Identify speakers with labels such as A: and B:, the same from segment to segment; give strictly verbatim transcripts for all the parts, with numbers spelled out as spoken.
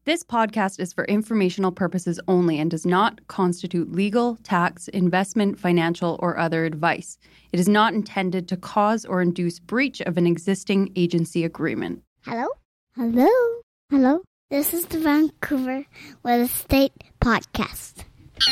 A: This podcast is for informational purposes only and does not constitute legal, tax, investment, financial, or other advice. It is not intended to cause or induce breach of an existing agency agreement.
B: Hello? Hello? Hello? This is the Vancouver Real Estate Podcast.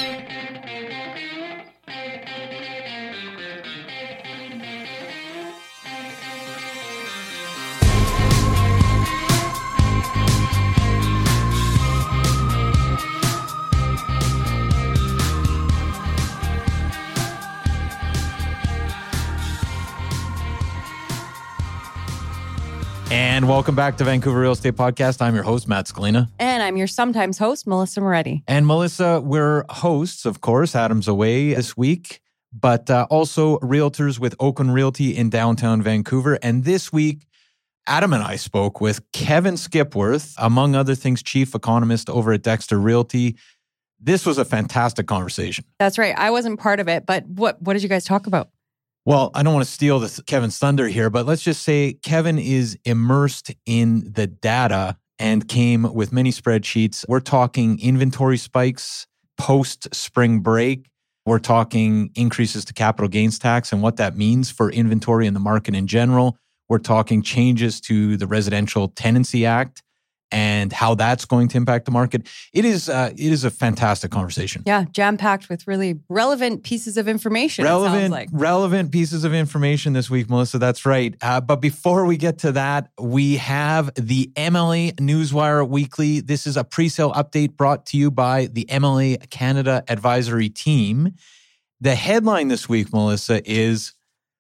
C: And welcome back to Vancouver Real Estate Podcast. I'm your host, Matt Scalina.
D: And I'm your sometimes host, Melissa Moretti.
C: And Melissa, we're hosts, of course. Adam's away this week, but uh, also realtors with Oakland Realty in downtown Vancouver. And this week, Adam and I spoke with Kevin Skipworth, among other things, chief economist over at Dexter Realty. This was a fantastic conversation.
D: That's right. I wasn't part of it, but what, what did you guys talk about?
C: Well, I don't want to steal the Kevin's thunder here, but let's just say Kevin is immersed in the data and came with many spreadsheets. We're talking inventory spikes post-spring break. We're talking increases to capital gains tax and what that means for inventory in the market in general. We're talking changes to the Residential Tenancy Act and how that's going to impact the market. It is uh, it is a fantastic conversation.
D: Yeah, jam-packed with really relevant pieces of information,
C: relevant,
D: it sounds like.
C: Relevant pieces of information this week, Melissa, that's right. Uh, but before we get to that, we have the M L A Newswire Weekly. This is a pre-sale update brought to you by the M L A Canada Advisory Team. The headline this week, Melissa, is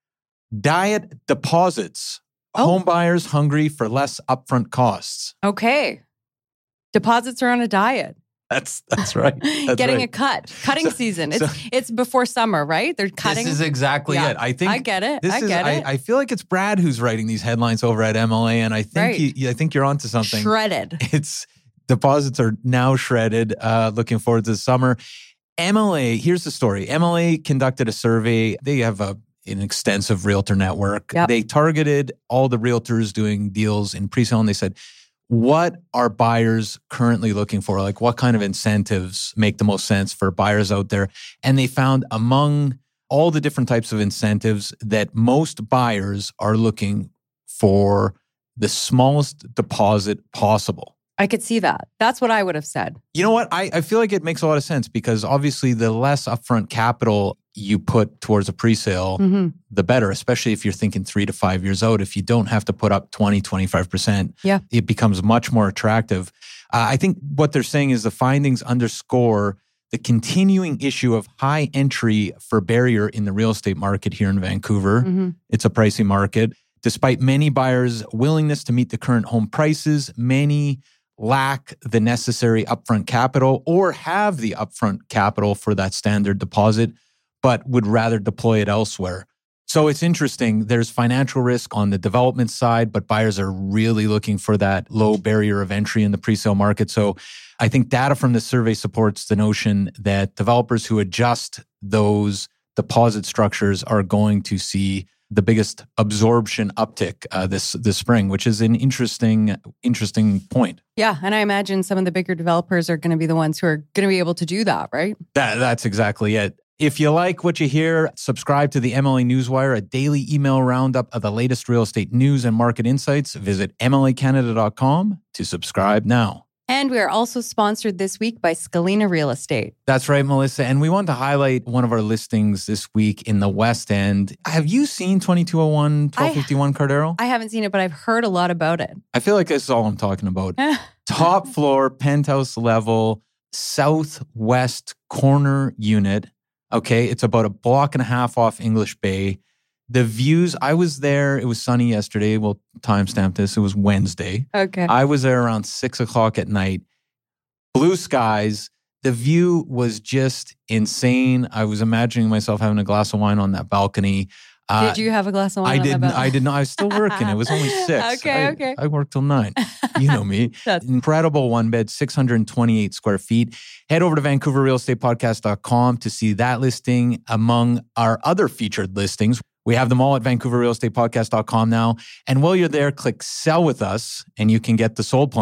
C: Diet Deposits. Oh. Home buyers hungry for less upfront costs.
D: Okay. Deposits are on a diet.
C: That's that's right. That's
D: Getting
C: right.
D: a cut. Cutting so, season. It's so, it's before summer, right? They're cutting.
C: This is exactly
D: yeah.
C: it. I think
D: I get it.
C: This
D: I
C: is,
D: get
C: I,
D: it.
C: I feel like it's Brad who's writing these headlines over at M L A, and I think
D: right.
C: you, I think you're onto something.
D: Shredded.
C: It's deposits are now shredded. Uh, looking forward to the summer. M L A. Here's the story. M L A conducted a survey. They have a an extensive realtor network.
D: Yep.
C: They targeted all the realtors doing deals in pre-sale, and they said, what are buyers currently looking for? Like, what kind of incentives make the most sense for buyers out there? And they found among all the different types of incentives that most buyers are looking for the smallest deposit possible.
D: I could see that. That's what I would have said.
C: You know what? I, I feel like it makes a lot of sense because obviously the less upfront capital you put towards a pre-sale, mm-hmm. the better, especially if you're thinking three to five years out. If you don't have to put up twenty, twenty-five percent,
D: yeah.
C: it becomes much more attractive. Uh, I think what they're saying is the findings underscore the continuing issue of high entry for barrier in the real estate market here in Vancouver. Mm-hmm. It's a pricey market. Despite many buyers' willingness to meet the current home prices, many lack the necessary upfront capital or have the upfront capital for that standard deposit, but would rather deploy it elsewhere. So it's interesting. There's financial risk on the development side, but buyers are really looking for that low barrier of entry in the pre-sale market. So I think data from the survey supports the notion that developers who adjust those deposit structures are going to see the biggest absorption uptick uh, this this spring, which is an interesting interesting point.
D: Yeah, and I imagine some of the bigger developers are going to be the ones who are going to be able to do that, right?
C: That that's exactly it. If you like what you hear, subscribe to the M L A Newswire, a daily email roundup of the latest real estate news and market insights. Visit M L A Canada dot com to subscribe now.
D: And we are also sponsored this week by Scalina Real Estate.
C: That's right, Melissa. And we want to highlight one of our listings this week in the West End. Have you seen twenty-two oh one, twelve fifty-one Cardero?
D: I haven't seen it, but I've heard a lot about it.
C: I feel like this is all I'm talking about. Top floor, penthouse level, southwest corner unit. Okay, it's about a block and a half off English Bay. The views, I was there, it was sunny yesterday. We'll timestamp this. It was Wednesday.
D: Okay.
C: I was there around six o'clock at night. Blue skies. The view was just insane. I was imagining myself having a glass of wine on that balcony.
D: Uh, did you have a glass of wine
C: I
D: on
C: didn't.
D: that balcony?
C: I did not. I was still working. It was only six.
D: okay,
C: I,
D: okay.
C: I worked till nine. You know me. That's incredible one bed, six hundred twenty-eight square feet. Head over to Vancouver Real Estate Podcast dot com to see that listing among our other featured listings. We have them all at Vancouver Real Estate Podcast dot com now. And while you're there, click Sell With Us and you can get the sold plan.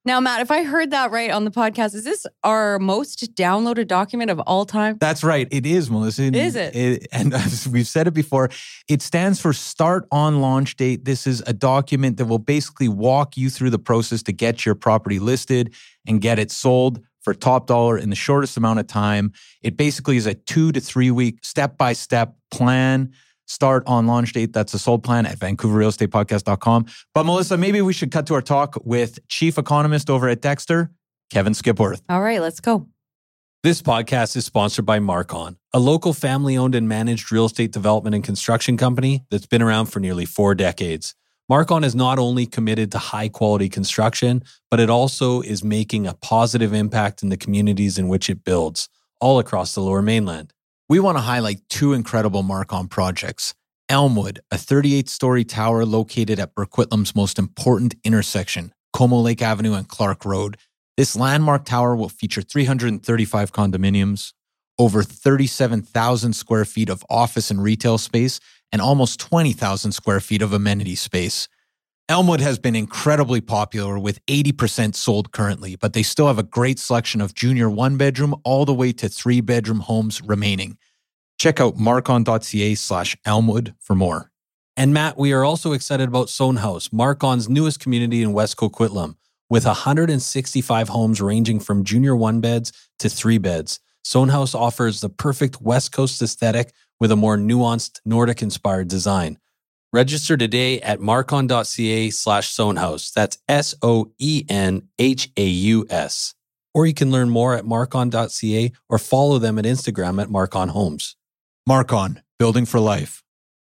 D: Now, Matt, if I heard that right on the podcast, is this our most downloaded document of all time?
C: That's right. It is, Melissa.
D: Is it?
C: it? And as we've said it before, it stands for Start on Launch Date. This is a document that will basically walk you through the process to get your property listed and get it sold for top dollar in the shortest amount of time. It basically is a two to three week step-by-step plan. Start on Launch Date. That's a sold plan at vancouver real estate podcast dot com. But Melissa, maybe we should cut to our talk with chief economist over at Dexter, Kevin Skipworth.
D: All right, let's go.
E: This podcast is sponsored by Marcon, a local family-owned and managed real estate development and construction company that's been around for nearly four decades. Marcon is not only committed to high-quality construction, but it also is making a positive impact in the communities in which it builds, all across the Lower Mainland.
C: We want to highlight two incredible Marcon projects. Elmwood, a thirty-eight story tower located at Burquitlam's most important intersection, Como Lake Avenue and Clark Road. This landmark tower will feature three hundred thirty-five condominiums, over thirty-seven thousand square feet of office and retail space, and almost twenty thousand square feet of amenity space. Elmwood has been incredibly popular with eighty percent sold currently, but they still have a great selection of junior one-bedroom all the way to three-bedroom homes remaining. Check out marcon.ca slash Elmwood for more.
E: And Matt, we are also excited about Sohn House, Marcon's newest community in West Coquitlam, with one hundred sixty-five homes ranging from junior one-beds to three-beds. Sohn House offers the perfect West Coast aesthetic with a more nuanced Nordic-inspired design. Register today at marcon.ca slash Sohnhaus. That's S O E N H A U S. Or you can learn more at marcon.ca or follow them at Instagram at Marcon Homes.
C: Marcon, building for life.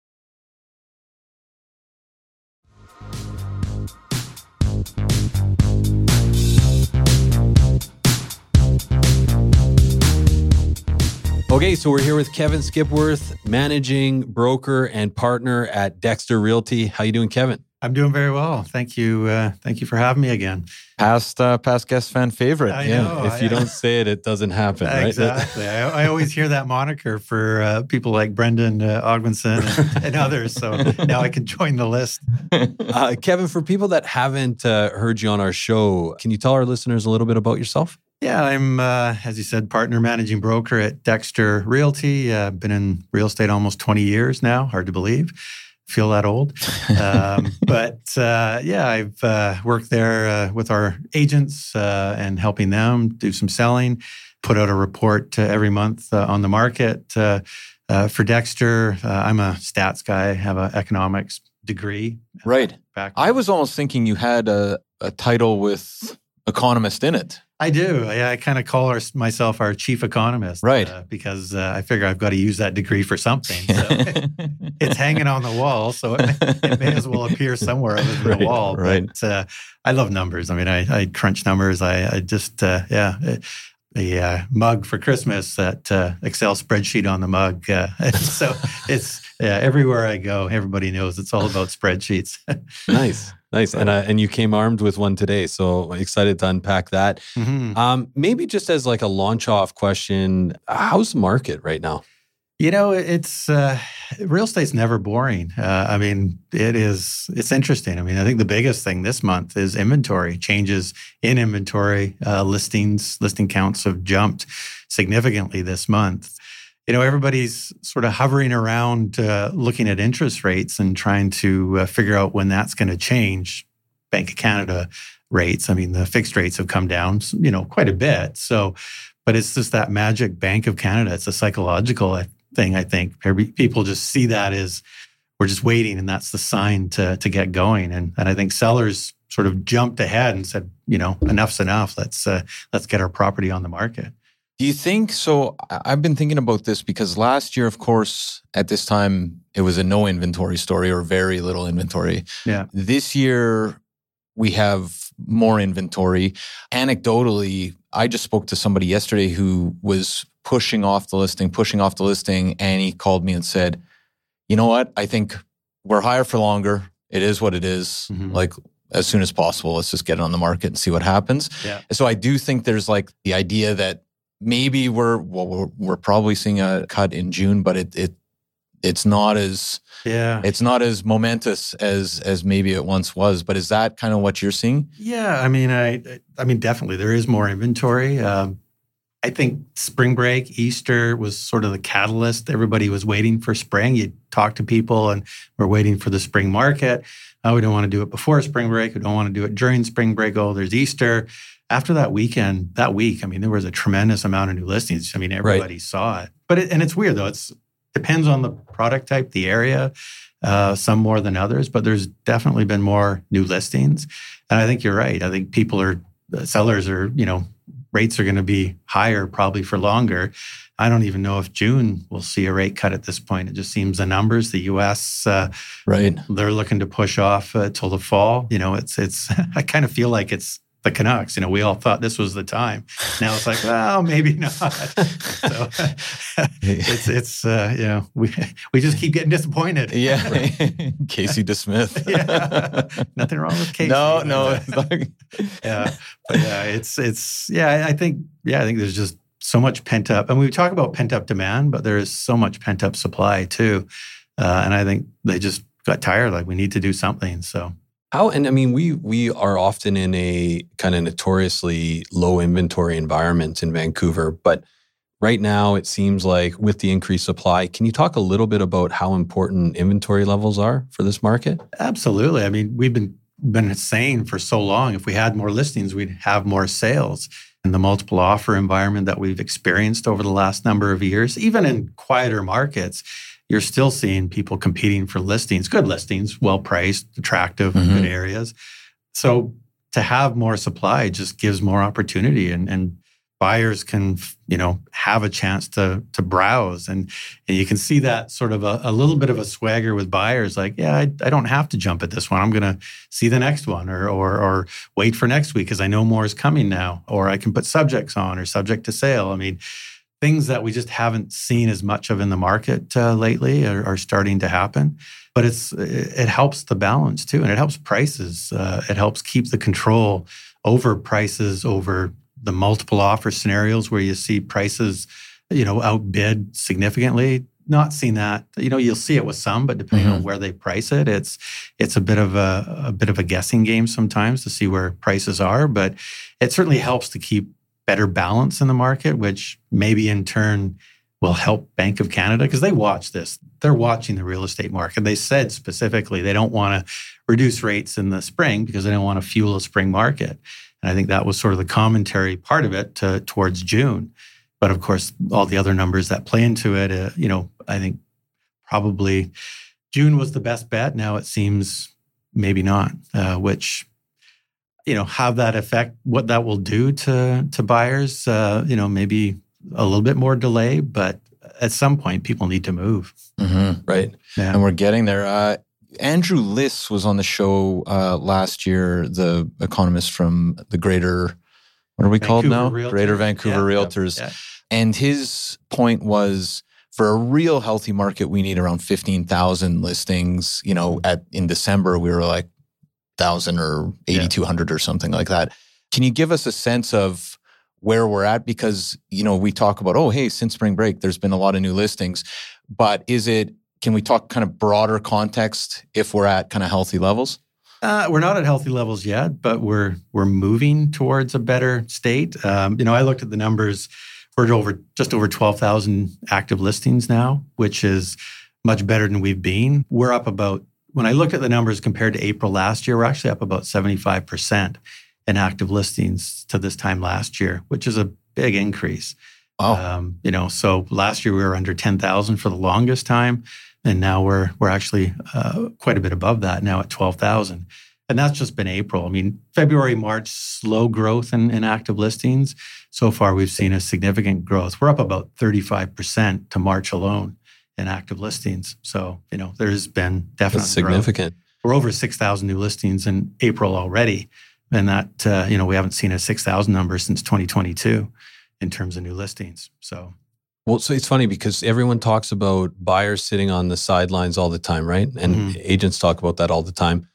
E: Okay, so we're here with Kevin Skipworth, managing broker and partner at Dexter Realty. How you doing, Kevin?
F: I'm doing very well. Thank you. Uh, thank you for having me again.
C: Past uh, past guest fan favorite.
F: I
C: yeah.
F: know.
E: If you
F: I,
E: don't say it, it doesn't happen, right?
F: Exactly. I, I always hear that moniker for uh, people like Brendan uh, Ogmanson and, and others. So now I can join the list.
E: uh, Kevin, for people that haven't uh, heard you on our show, can you tell our listeners a little bit about yourself?
F: Yeah, I'm, uh, as you said, partner managing broker at Dexter Realty. I've uh, been in real estate almost twenty years now. Hard to believe. Feel that old. Um, but uh, yeah, I've uh, worked there uh, with our agents uh, and helping them do some selling, put out a report uh, every month uh, on the market. Uh, uh, for Dexter, uh, I'm a stats guy, I have an economics degree.
C: Right.
F: Back
C: I was almost thinking you had a, a title with economist in it.
F: I do. I, I kind of call our, myself our chief economist.
C: Right.
F: Uh, because uh, I figure I've got to use that degree for something. So it's hanging on the wall, so it, it may as well appear somewhere other than
C: right,
F: the wall.
C: Right.
F: But uh, I love numbers. I mean, I, I crunch numbers. I, I just, uh, yeah, the uh, mug for Christmas, that uh, Excel spreadsheet on the mug. Uh, so it's yeah, everywhere I go, everybody knows it's all about spreadsheets.
E: Nice. Nice. And uh, and you came armed with one today. So excited to unpack that.
F: Mm-hmm.
E: Um, maybe just as like a launch off question, how's the market right now?
F: You know, it's uh, real estate's never boring. Uh, I mean, it is, it's interesting. I mean, I think the biggest thing this month is inventory, changes in inventory, uh, listings, listing counts have jumped significantly this month. You know, everybody's sort of hovering around uh, looking at interest rates and trying to uh, figure out when that's going to change. Bank of Canada rates, I mean, the fixed rates have come down, you know, quite a bit. So, but it's just that magic Bank of Canada. It's a psychological thing, I think. People just see that as we're just waiting, and that's the sign to to get going. And and I think sellers sort of jumped ahead and said, you know, enough's enough. Let's uh, let's get our property on the market.
C: Do you think so? I've been thinking about this because last year, of course, at this time, it was a no inventory story or very little inventory.
F: Yeah.
C: This year, we have more inventory. Anecdotally, I just spoke to somebody yesterday who was pushing off the listing, pushing off the listing, and he called me and said, you know what? I think we're higher for longer. It is what it is. Mm-hmm. Like, as soon as possible, let's just get it on the market and see what happens.
F: Yeah.
C: So I do think there's like the idea that maybe we're well, we're, we're probably seeing a cut in June, but it it it's not as
F: Yeah.
C: it's not as momentous as as maybe it once was. But is that kind of what you're seeing?
F: Yeah, I mean, I I mean, definitely there is more inventory. Um, I think spring break, Easter was sort of the catalyst. Everybody was waiting for spring. You talk to people, and we're waiting for the spring market. Oh, we don't want to do it before spring break. We don't want to do it during spring break. Oh, there's Easter. After that weekend, that week, I mean, there was a tremendous amount of new listings. I mean, everybody right. saw it. But it, and it's weird though. It's depends on the product type, the area. Uh, some more than others, but there's definitely been more new listings. And I think you're right. I think people are uh, sellers are you know. Rates are going to be higher probably for longer. I don't even know if June will see a rate cut at this point. It just seems the numbers, the U S, uh,
C: right?
F: They're looking to push off uh, till the fall. You know, it's it's. I kind of feel like it's the Canucks. You know, we all thought this was the time. Now it's like, well, maybe not. So it's it's uh, you know we we just keep getting disappointed.
C: Yeah, Casey DeSmith.
F: Yeah, nothing wrong with Casey.
C: No, no.
F: yeah, but yeah, it's it's yeah. I think yeah, I think there's just so much pent up, and we talk about pent up demand, but there is so much pent up supply too. Uh, and I think they just got tired. Like we need to do something. So.
E: How, and I mean, we we are often in a kind of notoriously low inventory environment in Vancouver, but right now it seems like with the increased supply, can you talk a little bit about how important inventory levels are for this market?
F: Absolutely. I mean, we've been been saying for so long, if we had more listings, we'd have more sales. And the multiple offer environment that we've experienced over the last number of years, even in quieter markets, you're still seeing people competing for listings, good listings, well-priced, attractive, mm-hmm. good areas. So to have more supply just gives more opportunity, and, and buyers can, you know, have a chance to to browse. And, and you can see that sort of a, a little bit of a swagger with buyers, like, yeah, I, I don't have to jump at this one. I'm going to see the next one, or, or or wait for next week because I know more is coming now, or I can put subjects on or subject to sale. I mean, things that we just haven't seen as much of in the market uh, lately are, are starting to happen. But it's it helps the balance too, and it helps prices. Uh, it helps keep the control over prices, over the multiple offer scenarios where you see prices, you know, outbid significantly. Not seeing that, you know, you'll see it with some, but depending mm-hmm. on where they price it, it's it's a bit of a, a bit of a guessing game sometimes to see where prices are. But it certainly helps to keep better balance in the market, which maybe in turn will help Bank of Canada, because they watch this. They're watching the real estate market. They said specifically they don't want to reduce rates in the spring because they don't want to fuel a spring market. And I think that was sort of the commentary part of it to, towards June. But of course, all the other numbers that play into it, uh, you know, I think probably June was the best bet. Now it seems maybe not, uh, which... you know, have that effect, what that will do to to buyers, uh, you know, maybe a little bit more delay, but at some point people need to move.
C: Mm-hmm. Right.
F: Yeah.
C: And we're getting there. Uh, Andrew Liss was on the show uh, last year, the economist from the Greater, what are we
F: Vancouver
C: called now?
F: Realtors.
C: Greater Vancouver
F: yeah,
C: Realtors.
F: Yeah.
C: And his point was, for a real healthy market, we need around fifteen thousand listings. You know, at in December, we were like, thousand or eighty-two hundred or something like that. Can you give us a sense of where we're at? Because, you know, we talk about, oh, hey, since spring break, there's been a lot of new listings. But is it, can we talk kind of broader context if we're at kind of healthy levels?
F: Uh, we're not at healthy levels yet, but we're we're moving towards a better state. Um, you know, I looked at the numbers. We're over just over twelve thousand active listings now, which is much better than we've been. We're up about, when I looked at the numbers compared to April last year, we're actually up about seventy-five percent in active listings to this time last year, which is a big increase.
C: Wow.
F: Um, you know, so last year we were under ten thousand for the longest time, and now we're we're actually uh, quite a bit above that now at twelve thousand. And that's just been April. I mean, February, March, slow growth in, in active listings. So far, we've seen a significant growth. We're up about thirty-five percent to March alone in active listings. So, you know, there's been definitely
E: That's significant.
F: Growth. We're over six thousand new listings in April already. And that, uh, you know, we haven't seen a six thousand number since twenty twenty-two in terms of new listings. So,
E: well, so it's funny because everyone talks about buyers sitting on the sidelines all the time, right? And mm-hmm. agents talk about that all the time.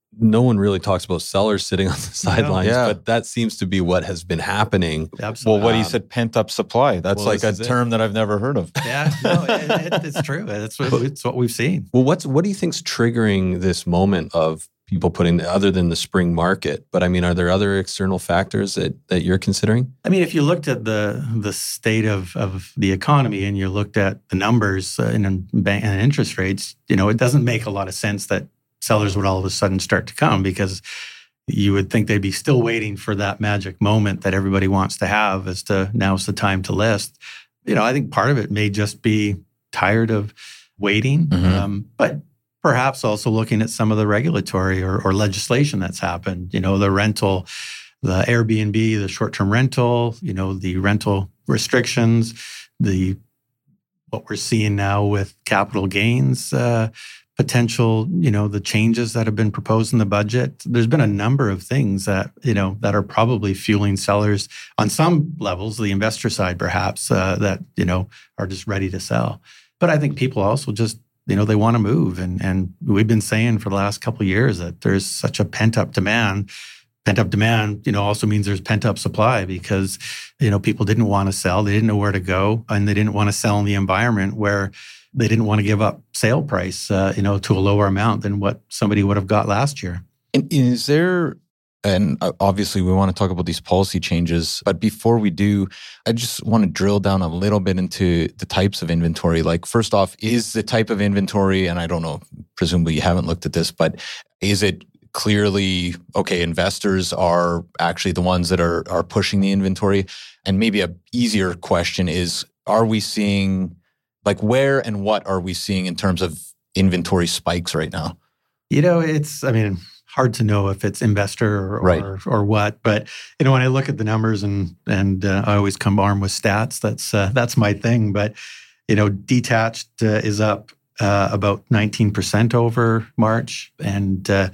E: no one really talks about sellers sitting on the sidelines,
C: Yeah.
E: but that seems to be what has been happening.
F: Absolutely.
C: Well, what he
E: Um,
C: said, pent up supply. That's
E: well,
C: like a
E: this is it.
C: term that I've never heard of.
F: Yeah, no, it, it, it's true. It's what, it's what we've seen.
E: Well, what's what do you think's triggering this moment of people putting, other than the spring market? But I mean, are there other external factors that that you're considering?
F: I mean, if you looked at the the state of, of the economy and you looked at the numbers uh, and, bank, and interest rates, you know, it doesn't make a lot of sense that sellers would all of a sudden start to come, because you would think they'd be still waiting for that magic moment that everybody wants to have as to now's the time to list. You know, I think part of it may just be tired of waiting,
C: Mhm.
F: um, but perhaps also looking at some of the regulatory or, or legislation that's happened. You know, the rental, the Airbnb, the short-term rental, you know, the rental restrictions, the what we're seeing now with capital gains uh, potential, you know, the changes that have been proposed in the budget. There's been a number of things that, you know, that are probably fueling sellers on some levels, the investor side perhaps, uh, that, you know, are just ready to sell. But I think people also just, you know, they want to move. And, and we've been saying for the last couple of years that there's such a pent-up demand. Pent-up demand, you know, also means there's pent-up supply, because, you know, people didn't want to sell. They didn't know where to go, and they didn't want to sell in the environment where they didn't want to give up sale price, uh, you know, to a lower amount than what somebody would have got last year.
C: And is there, and obviously we want to talk about these policy changes, but before we do, I just want to drill down a little bit into the types of inventory. Like, first off, is the type of inventory, and I don't know, presumably you haven't looked at this, but is it clearly, okay, investors are actually the ones that are are pushing the inventory? And maybe a easier question is, are we seeing, like, where and what are we seeing in terms of inventory spikes right now?
F: You know, it's, I mean, hard to know if it's investor or
C: Right.
F: or, or what. But, you know, when I look at the numbers, and and uh, I always come armed with stats, that's uh, that's my thing. But, you know, detached uh, is up uh, about nineteen percent over March, and uh,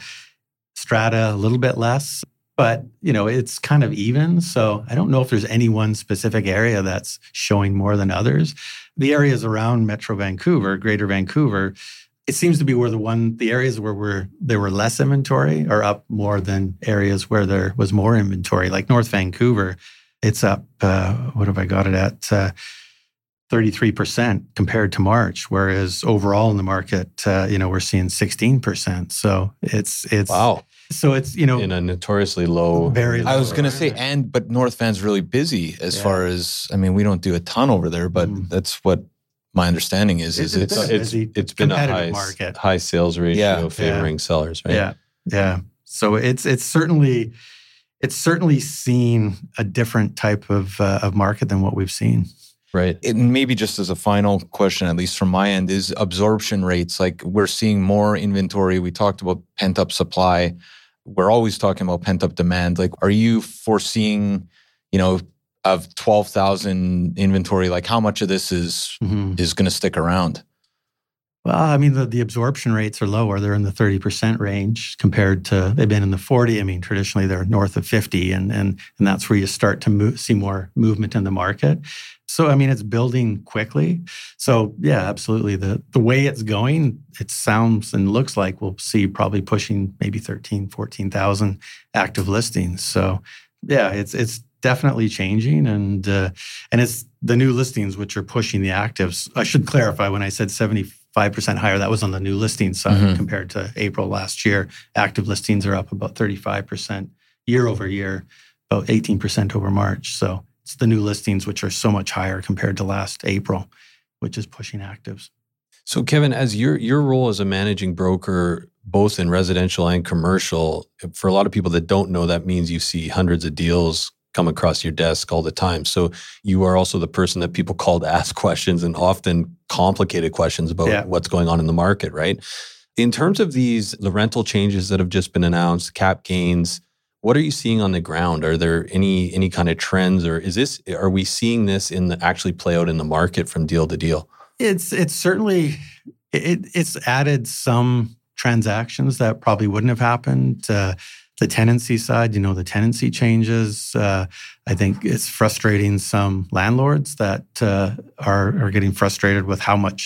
F: strata a little bit less. But, you know, it's kind of even. So I don't know if there's any one specific area that's showing more than others. The areas around Metro Vancouver, Greater Vancouver, it seems to be where the one, the areas where we're, there were less inventory are up more than areas where there was more inventory. Like North Vancouver, it's up, uh, what have I got it at? Uh, thirty-three percent compared to March, whereas overall in the market, uh, you know, we're seeing sixteen percent. So it's, it's,
E: Wow.
F: So it's, you know,
E: In a notoriously low.
F: Very
C: I was
F: low.
C: going to say, and, but North Van's really busy as
F: Yeah.
C: far as, I mean, we don't do a ton over there, but
F: Mm.
C: that's what my understanding is, is
F: It's-
C: it's,
F: a
E: It's,
F: busy,
E: it's been a
F: competitive
E: high,
F: market.
E: high sales ratio
C: Yeah.
E: favoring sellers, right?
F: Yeah, yeah. So it's it's certainly it's certainly seen a different type of uh, of market than what we've seen.
E: Right.
C: and maybe just as a final question, at least from my end, is absorption rates. Like, we're seeing more inventory. We talked about pent up supply. We're always talking about pent up demand. Like, are you foreseeing, you know, of twelve thousand inventory, like how much of this is
F: Mm-hmm.
C: is going to stick around?
F: Well, I mean, the, the absorption rates are lower. They're in the thirty percent range compared to, they've been in the forty. I mean, traditionally they're north of fifty, and and and that's where you start to move, see more movement in the market. So, I mean, it's building quickly. So, yeah, absolutely. The the way it's going, it sounds and looks like we'll see probably pushing maybe thirteen, fourteen thousand active listings. So, yeah, it's it's definitely changing, and uh, and it's the new listings which are pushing the actives. I should clarify, when I said seventy-five percent higher, that was on the new listing side
C: Mhm.
F: compared to April last year. Active listings are up about thirty-five percent year over year, about eighteen percent over March. So it's the new listings which are so much higher compared to last April, which is pushing actives.
E: So, Kevin, as your your role as a managing broker, both in residential and commercial, for a lot of people that don't know, that means you see hundreds of deals come across your desk all the time. So you are also the person that people call to ask questions, and often complicated questions about
F: Yeah.
E: what's going on in the market, right? In terms of these, the rental changes that have just been announced, cap gains, what are you seeing on the ground? Are there any any kind of trends, or is this, are we seeing this in the, actually play out in the market from deal to deal?
F: It's it's certainly it, it's added some transactions that probably wouldn't have happened. Uh, the tenancy side, you know, the tenancy changes. Uh, I think it's frustrating some landlords that uh, are are getting frustrated with how much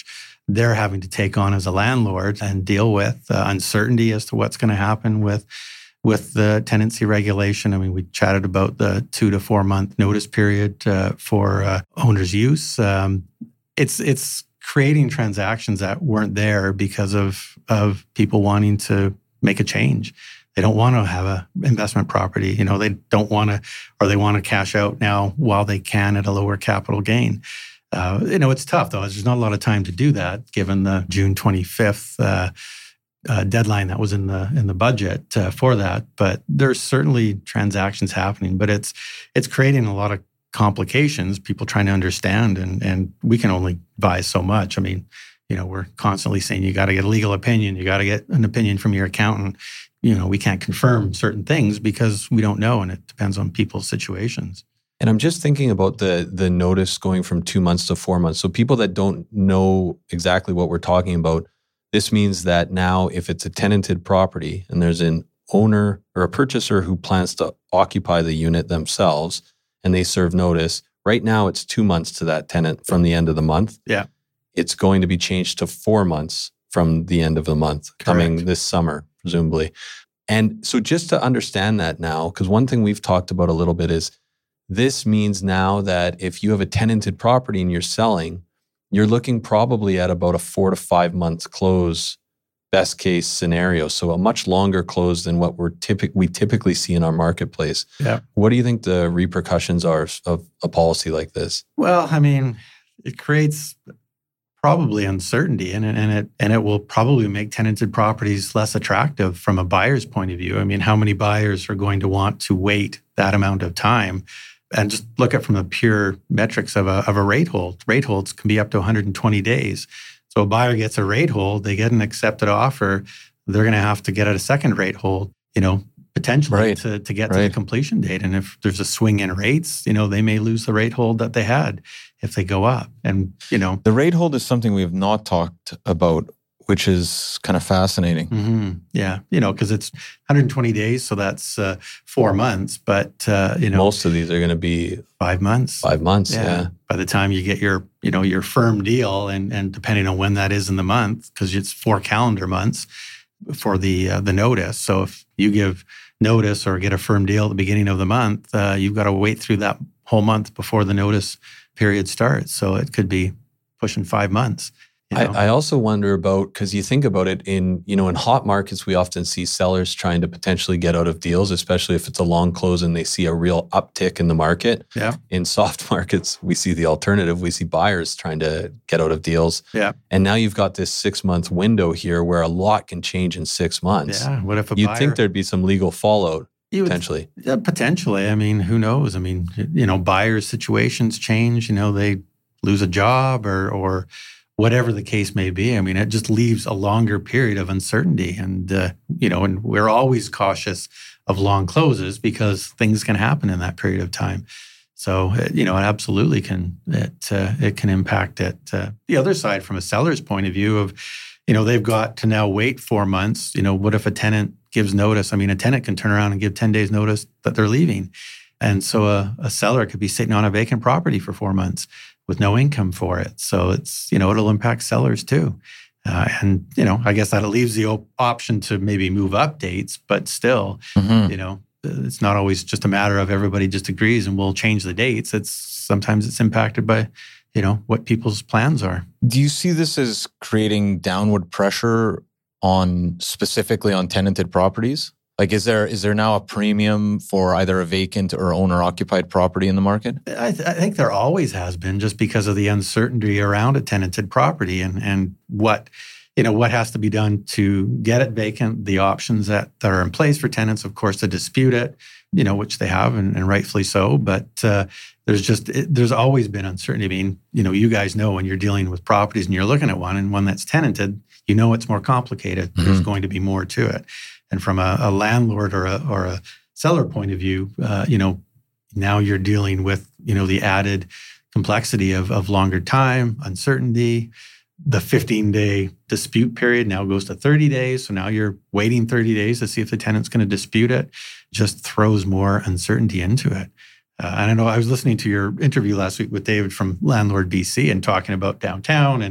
F: they're having to take on as a landlord and deal with uh, uncertainty as to what's going to happen with with the tenancy regulation. I mean, we chatted about the two to four month notice period uh, for uh, owners' use. Um, it's it's creating transactions that weren't there because of of people wanting to make a change. They don't want to have a investment property. You know, they don't want to, or they want to cash out now while they can at a lower capital gain. Uh, you know, it's tough though. There's not a lot of time to do that, given the June twenty-fifth uh, uh, deadline that was in the in the budget uh, for that. But there's certainly transactions happening. But it's it's creating a lot of complications. People trying to understand, and and we can only advise so much. I mean, you know, we're constantly saying you got to get a legal opinion. You got to get an opinion from your accountant. You know, we can't confirm certain things because we don't know, and it depends on people's situations.
E: And I'm just thinking about the the notice going from two months to four months. So people that don't know exactly what we're talking about, this means that now if it's a tenanted property and there's an owner or a purchaser who plans to occupy the unit themselves and they serve notice, right now it's two months to that tenant from the end of the month.
F: Yeah.
E: It's going to be changed to four months from the end of the month,
F: Correct.
E: Coming this summer, presumably. And so just to understand that now, because one thing we've talked about a little bit is this means now that if you have a tenanted property and you're selling, you're looking probably at about a four to five months close, best case scenario. So a much longer close than what we're typic- we typically see in our marketplace.
F: Yeah.
E: What do you think the repercussions are of a policy like this?
F: Well, I mean, it creates probably uncertainty, and it, and it and it will probably make tenanted properties less attractive from a buyer's point of view. I mean, how many buyers are going to want to wait that amount of time? And just look at from the pure metrics of a of a rate hold. Rate holds can be up to one hundred twenty days. So a buyer gets a rate hold, they get an accepted offer, they're going to have to get a second rate hold, you know, potentially
C: Right.
F: to, to get
C: Right.
F: to the completion date. And if there's a swing in rates, you know, they may lose the rate hold that they had if they go up. And, you know,
C: The rate hold is something we have not talked about, which is kind of fascinating.
F: mm-hmm, yeah, you know, because it's one hundred twenty days, so that's uh, four months. But, uh, you know,
E: Most of these are going to be
F: five months.
E: five months. Yeah.
F: By the time you get your, you know, your firm deal, and and depending on when that is in the month, because it's four calendar months for the uh, the notice. So if you give notice or get a firm deal at the beginning of the month, uh, you've got to wait through that whole month before the notice period starts. So it could be pushing five months. You know?
E: I, I also wonder about, because you think about it in, you know, in hot markets, we often see sellers trying to potentially get out of deals, especially if it's a long close and they see a real uptick in the market.
F: Yeah.
E: In soft markets, we see the alternative. We see buyers trying to get out of deals.
F: Yeah.
E: And now you've got this six month window here where a lot can change in six months.
F: Yeah. What if a
E: You'd
F: buyer,
E: think there'd be some legal fallout
F: you would
E: potentially.
F: Yeah, potentially. I mean, who knows? I mean, you know, buyers' situations change. You know, they lose a job or or whatever the case may be. I mean, it just leaves a longer period of uncertainty, and uh, you know, and we're always cautious of long closes because things can happen in that period of time. So, uh, you know, it absolutely can it uh, it can impact it. Uh, the other side, from a seller's point of view, of you know, they've got to now wait four months. You know, what if a tenant gives notice? I mean, a tenant can turn around and give ten days notice that they're leaving. And so a, a seller could be sitting on a vacant property for four months with no income for it. So it's, you know, it'll impact sellers too. Uh, and, you know, I guess that leaves the op- option to maybe move up dates, but still,
C: Mhm.
F: you know, it's not always just a matter of everybody just agrees and we'll change the dates. It's sometimes it's impacted by, you know, what people's plans are.
C: Do you see this as creating downward pressure on specifically on tenanted properties? Like, is there is there now a premium for either a vacant or owner-occupied property in the market?
F: I, th- I think there always has been, just because of the uncertainty around a tenanted property and and what you know what has to be done to get it vacant. The options that, that are in place for tenants, of course, to dispute it, you know, which they have, and, and rightfully so. But uh, there's just it, there's always been uncertainty. I mean, you know, you guys know when you're dealing with properties and you're looking at one and one that's tenanted, you know it's more complicated.
C: Mm-hmm.
F: There's going to be more to it. And from a, a landlord or a or a seller point of view, uh, you know, now you're dealing with, you know, the added complexity of of longer time, uncertainty. The fifteen-day dispute period now goes to thirty days. So now you're waiting thirty days to see if the tenant's going to dispute it. Just throws more uncertainty into it. Uh, and I know I was listening to your interview last week with David from Landlord B C and talking about downtown and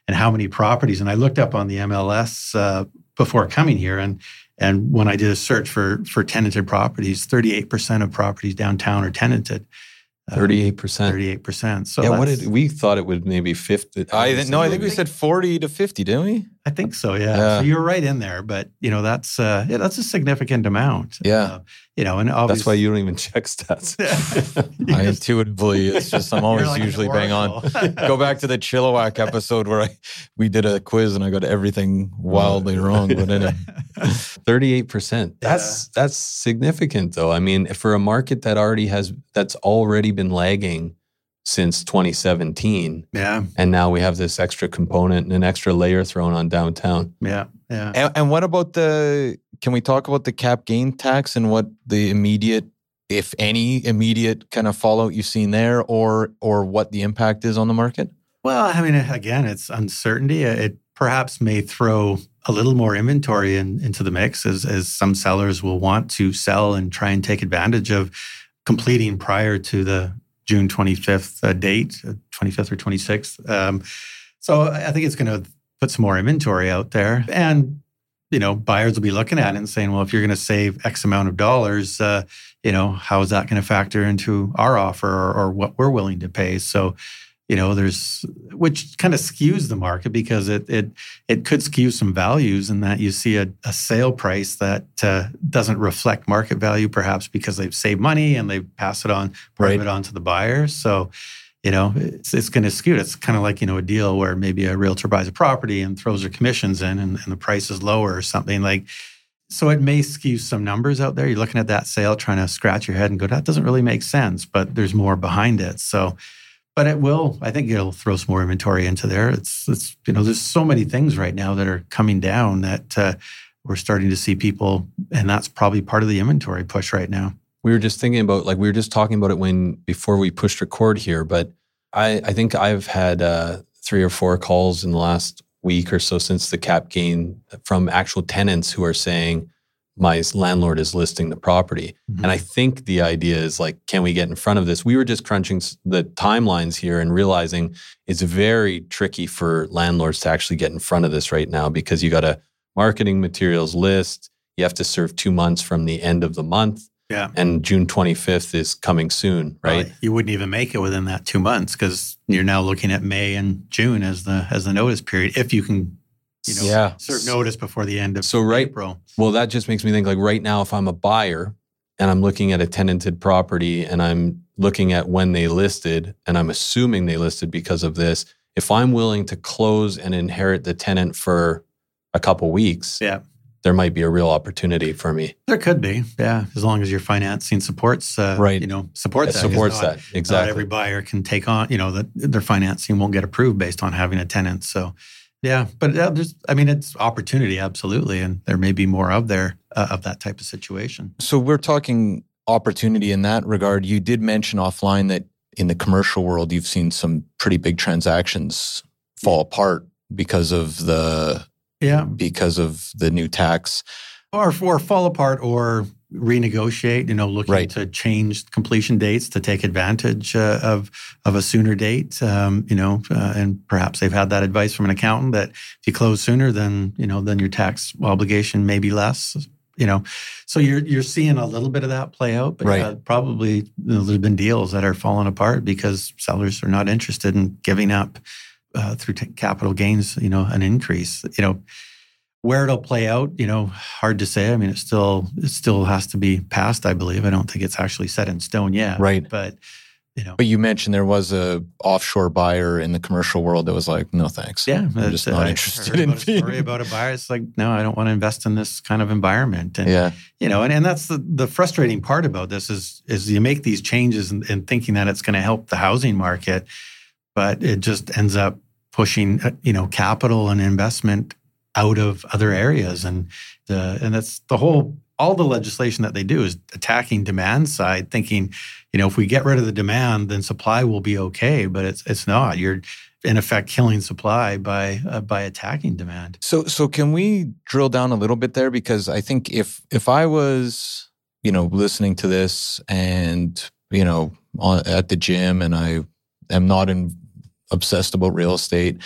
F: and how many properties. And I looked up on the M L S uh, before coming here, and and when I did a search for for tenanted properties, thirty-eight percent of properties downtown are tenanted.
E: thirty-eight percent.
F: thirty-eight percent. So
E: yeah, what did we thought it would maybe fifty?
C: I th- no, I think we said forty to fifty, didn't we?
F: I think so. Yeah.
C: Yeah.
F: So you're right in there, but you know that's uh, yeah, that's a significant amount.
C: Yeah.
F: Uh, you know, and obviously
E: That's why you don't even check stats.
F: You
C: I
F: just-
C: intuitively, it's just I'm always
F: You're like an
C: usually bang on.
F: oracle.
C: Go back to the Chilliwack episode where I we did a quiz and I got everything wildly wrong. But anyway,
E: thirty-eight percent. That's that's significant though. I mean, for a market that already has that's already been lagging since twenty seventeen,
F: Yeah.
E: and now we have this extra component and an extra layer thrown on downtown.
F: Yeah. Yeah.
C: and, and what about the? Can we talk about the cap gain tax and what the immediate, if any, immediate kind of fallout you've seen there, or or what the impact is on the market?
F: Well, I mean, again, it's uncertainty. It perhaps may throw a little more inventory in, into the mix as, as some sellers will want to sell and try and take advantage of completing prior to the June twenty-fifth uh, date, uh, twenty-fifth or twenty-sixth. Um, so I think it's going to put some more inventory out there. And, you know, buyers will be looking at it and saying, well, if you're going to save X amount of dollars, uh, you know, how is that going to factor into our offer or, or what we're willing to pay? So, you know, there's, which kind of skews the market because it it it could skew some values in that you see a, a sale price that uh, doesn't reflect market value, perhaps because they've saved money and they pass it on, part
C: Right.
F: of it on to the buyer. So, you know, it's it's going to skew it. It's kind of like, you know, a deal where maybe a realtor buys a property and throws their commissions in and, and the price is lower or something like. So it may skew some numbers out there. You're looking at that sale, trying to scratch your head and go, that doesn't really make sense, but there's more behind it. So, but it will, I think it'll throw some more inventory into there. It's, it's you know, there's so many things right now that are coming down that uh, we're starting to see people, and that's probably part of the inventory push right now.
E: We were just thinking about, like, we were just talking about it when, before we pushed record here, but I, I think I've had uh, three or four calls in the last week or so since the cap gain from actual tenants who are saying, my landlord is listing the property.
F: Mm-hmm.
E: And I think the idea is like, can we get in front of this? We were just crunching s- the timelines here and realizing it's very tricky for landlords to actually get in front of this right now because you got a marketing materials list. You have to serve two months from the end of the month.
F: Yeah.
E: And June twenty-fifth is coming soon, right?
F: Well, you wouldn't even make it within that two months because you're now looking at May and June as the as the notice period. If you can, you know,
C: Yeah.
F: serve notice before the end of
E: So, right-
F: April.
E: Well, that just makes me think, like, right now, if I'm a buyer and I'm looking at a tenanted property and I'm looking at when they listed and I'm assuming they listed because of this, if I'm willing to close and inherit the tenant for a couple weeks,
F: Yeah.
E: there might be a real opportunity for me.
F: There could be, yeah, as long as your financing supports, uh,
E: Right.
F: you know, supports
E: That
F: that. 'cause
E: supports
F: not-
E: that. Exactly.
F: Not every buyer can take on, you know, that their financing won't get approved based on having a tenant. So, yeah, but uh, there's, I mean, it's opportunity, absolutely, and there may be more of there uh, of that type of situation.
C: So we're talking opportunity in that regard. You did mention offline that in the commercial world, you've seen some pretty big transactions fall apart because of the
F: Yeah,
C: because of the new tax.
F: or or fall apart or renegotiate. You know, looking
C: Right.
F: to change completion dates to take advantage uh, of of a sooner date. Um, you know, uh, and perhaps they've had that advice from an accountant that if you close sooner, then you know, then your tax obligation may be less. You know, so you're you're seeing a little bit of that play out, but
C: Right.
F: uh, probably you know, there's been deals that are falling apart because sellers are not interested in giving up uh, through t- capital gains. You know, an increase. You know. Where it'll play out, you know, hard to say. I mean, it still it still has to be passed, I believe. I don't think it's actually set in stone yet.
C: Right.
F: But, you know.
C: But you mentioned there was a offshore buyer in the commercial world that was like, no thanks.
F: Yeah.
C: I'm just not
F: I
C: interested
F: heard
C: in
F: about a story about a buyer. It's like, no, I don't want to invest in this kind of environment. And,
C: Yeah.
F: you know, and, and that's the, the frustrating part about this is, is you make these changes and, and thinking that it's going to help the housing market, but it just ends up pushing, uh, you know, capital and investment out of other areas. And the, and that's the whole, all the legislation that they do is attacking demand side, thinking, you know, if we get rid of the demand, then supply will be okay. But it's it's not. You're in effect killing supply by uh, by attacking demand.
C: So so can we drill down a little bit there? Because I think if if I was, you know, listening to this and, you know, on, at the gym and I am not in, obsessed about real estate,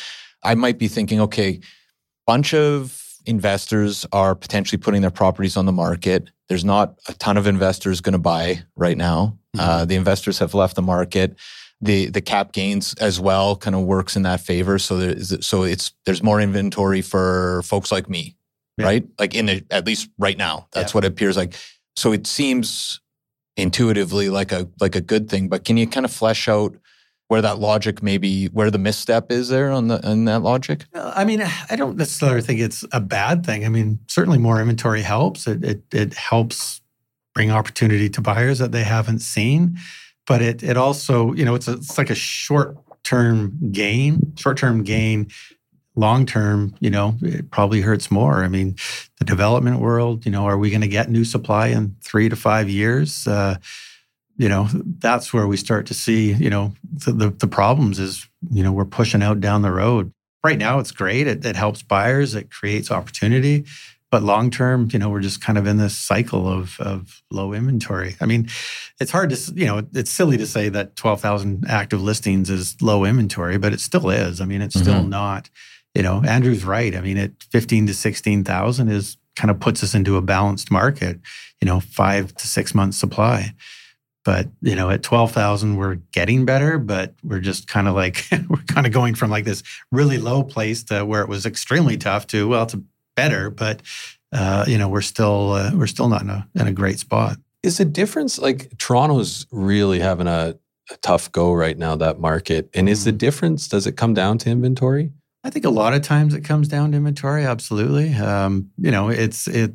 C: I might be thinking, okay, bunch of investors are potentially putting their properties on the market. There's not a ton of investors going to buy right now. Mm-hmm. Uh, the investors have left the market. The the cap gains as well kind of works in that favor. So there is, so it's there's more inventory for folks like me, yeah. right? Like in the, at least right now, that's yeah. what it appears like. So it seems intuitively like a like a good thing. But can you kind of flesh out where that logic maybe where the misstep is there on the on that logic?
F: I mean, I don't necessarily think it's a bad thing. I mean, certainly more inventory helps. It it, it helps bring opportunity to buyers that they haven't seen. But it it also, you know, it's a, it's like a short-term gain, short-term gain, long-term, you know, it probably hurts more. I mean, the development world, you know, are we going to get new supply in three to five years? Uh, you know, that's where we start to see, you know, the, the, the problems is, you know, we're pushing out down the road. Right now, it's great. It, it helps buyers. It creates opportunity. But long term, you know, we're just kind of in this cycle of of low inventory. I mean, it's hard to, you know, it's silly to say that twelve thousand active listings is low inventory, but it still is. I mean, it's mm-hmm. still not, you know, Andrew's right. I mean, at fifteen to sixteen thousand is kind of puts us into a balanced market, you know, five to six months supply. But, you know, at twelve thousand, we're getting better, but we're just kind of like, we're kind of going from like this really low place to where it was extremely tough to, well, it's a better, but uh, you know, we're still uh, we're still not in a in a great spot.
E: Is the difference like Toronto's really having a, a tough go right now, that market, and is the difference? Does it come down to inventory?
F: I think a lot of times it comes down to inventory. Absolutely, um, you know, it's it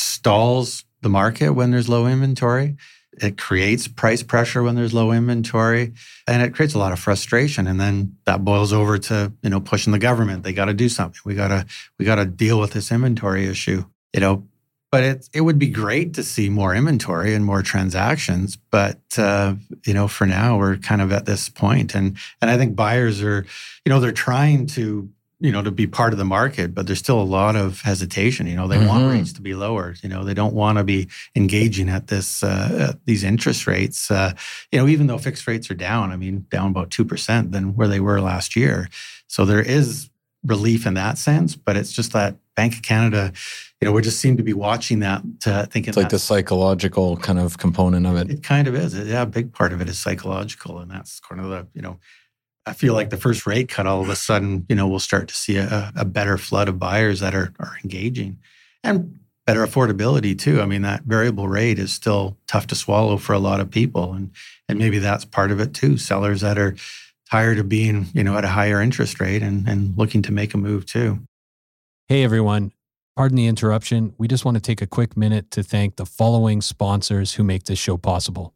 F: stalls the market when there's low inventory. It creates price pressure when there's low inventory, and it creates a lot of frustration. And then that boils over to, you know, pushing the government. They got to do something. We gotta we gotta deal with this inventory issue. You know, but it it would be great to see more inventory and more transactions. But uh, you know, for now we're kind of at this point, and and I think buyers are, you know, they're trying to, you know, to be part of the market, but there's still a lot of hesitation. You know, they mm-hmm. want rates to be lower. You know, they don't want to be engaging at this uh, at these interest rates. Uh, you know, even though fixed rates are down, I mean, down about two percent than where they were last year. So there is relief in that sense, but it's just that Bank of Canada, you know, we just seem to be watching that, uh, thinking
C: it's like
F: that,
C: the psychological kind of component of it.
F: It kind of is. Yeah, a big part of it is psychological, and that's kind of the, you know. I feel like the first rate cut, all of a sudden, you know, we'll start to see a, a better flood of buyers that are are engaging, and better affordability too. I mean, that variable rate is still tough to swallow for a lot of people, and and maybe that's part of it too. Sellers that are tired of being, you know, at a higher interest rate and and looking to make a move too.
E: Hey everyone, pardon the interruption. We just want to take a quick minute to thank the following sponsors who make this show possible.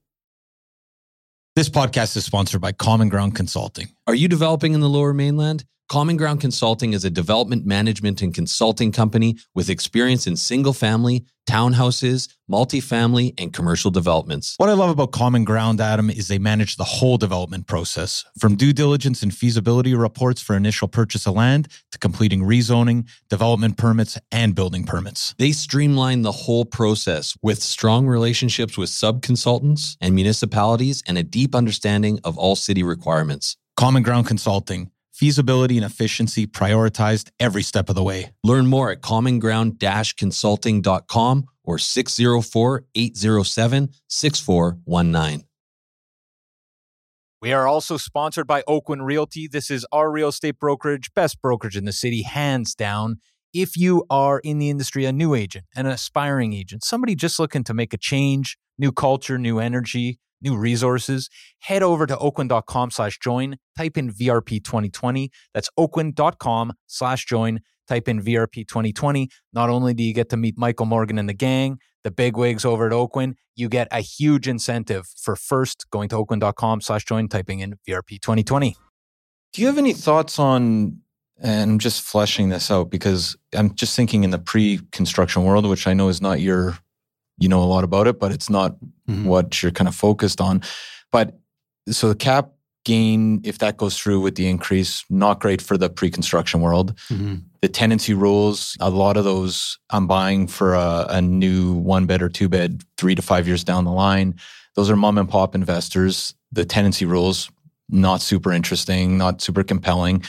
C: This podcast is sponsored by Common Ground Consulting.
E: Are you developing in the Lower Mainland? Common Ground Consulting is a development management and consulting company with experience in single-family, townhouses, multifamily, and commercial developments.
C: What I love about Common Ground, Adam, is they manage the whole development process, from due diligence and feasibility reports for initial purchase of land to completing rezoning, development permits, and building permits.
E: They streamline the whole process with strong relationships with sub-consultants and municipalities and a deep understanding of all city requirements.
C: Common Ground Consulting. Feasibility and efficiency prioritized every step of the way.
E: Learn more at common ground dash consulting dot com or six oh four, eight oh seven, six four one nine.
C: We are also sponsored by Oakwyn Realty. This is our real estate brokerage, best brokerage in the city, hands down. If you are in the industry, a new agent, an aspiring agent, somebody just looking to make a change, new culture, new energy, new resources, head over to oakwyn.com slash join, type in V R P twenty twenty. That's oakwyn.com slash join, type in V R P twenty twenty. Not only do you get to meet Michael Morgan and the gang, the bigwigs over at Oakwyn, you get a huge incentive for first going to oakwyn.com slash join, typing in V R P twenty twenty. Do you have any thoughts on, and I'm just fleshing this out because I'm just thinking in the pre-construction world, which I know is not your, you know a lot about it, but it's not mm-hmm. what you're kind of focused on. But so the cap gain, if that goes through with the increase, not great for the pre-construction world. Mm-hmm. The tenancy rules, a lot of those I'm buying for a, a new one bed or two bed three to five years down the line. Those are mom and pop investors. The tenancy rules, not super interesting, not super compelling.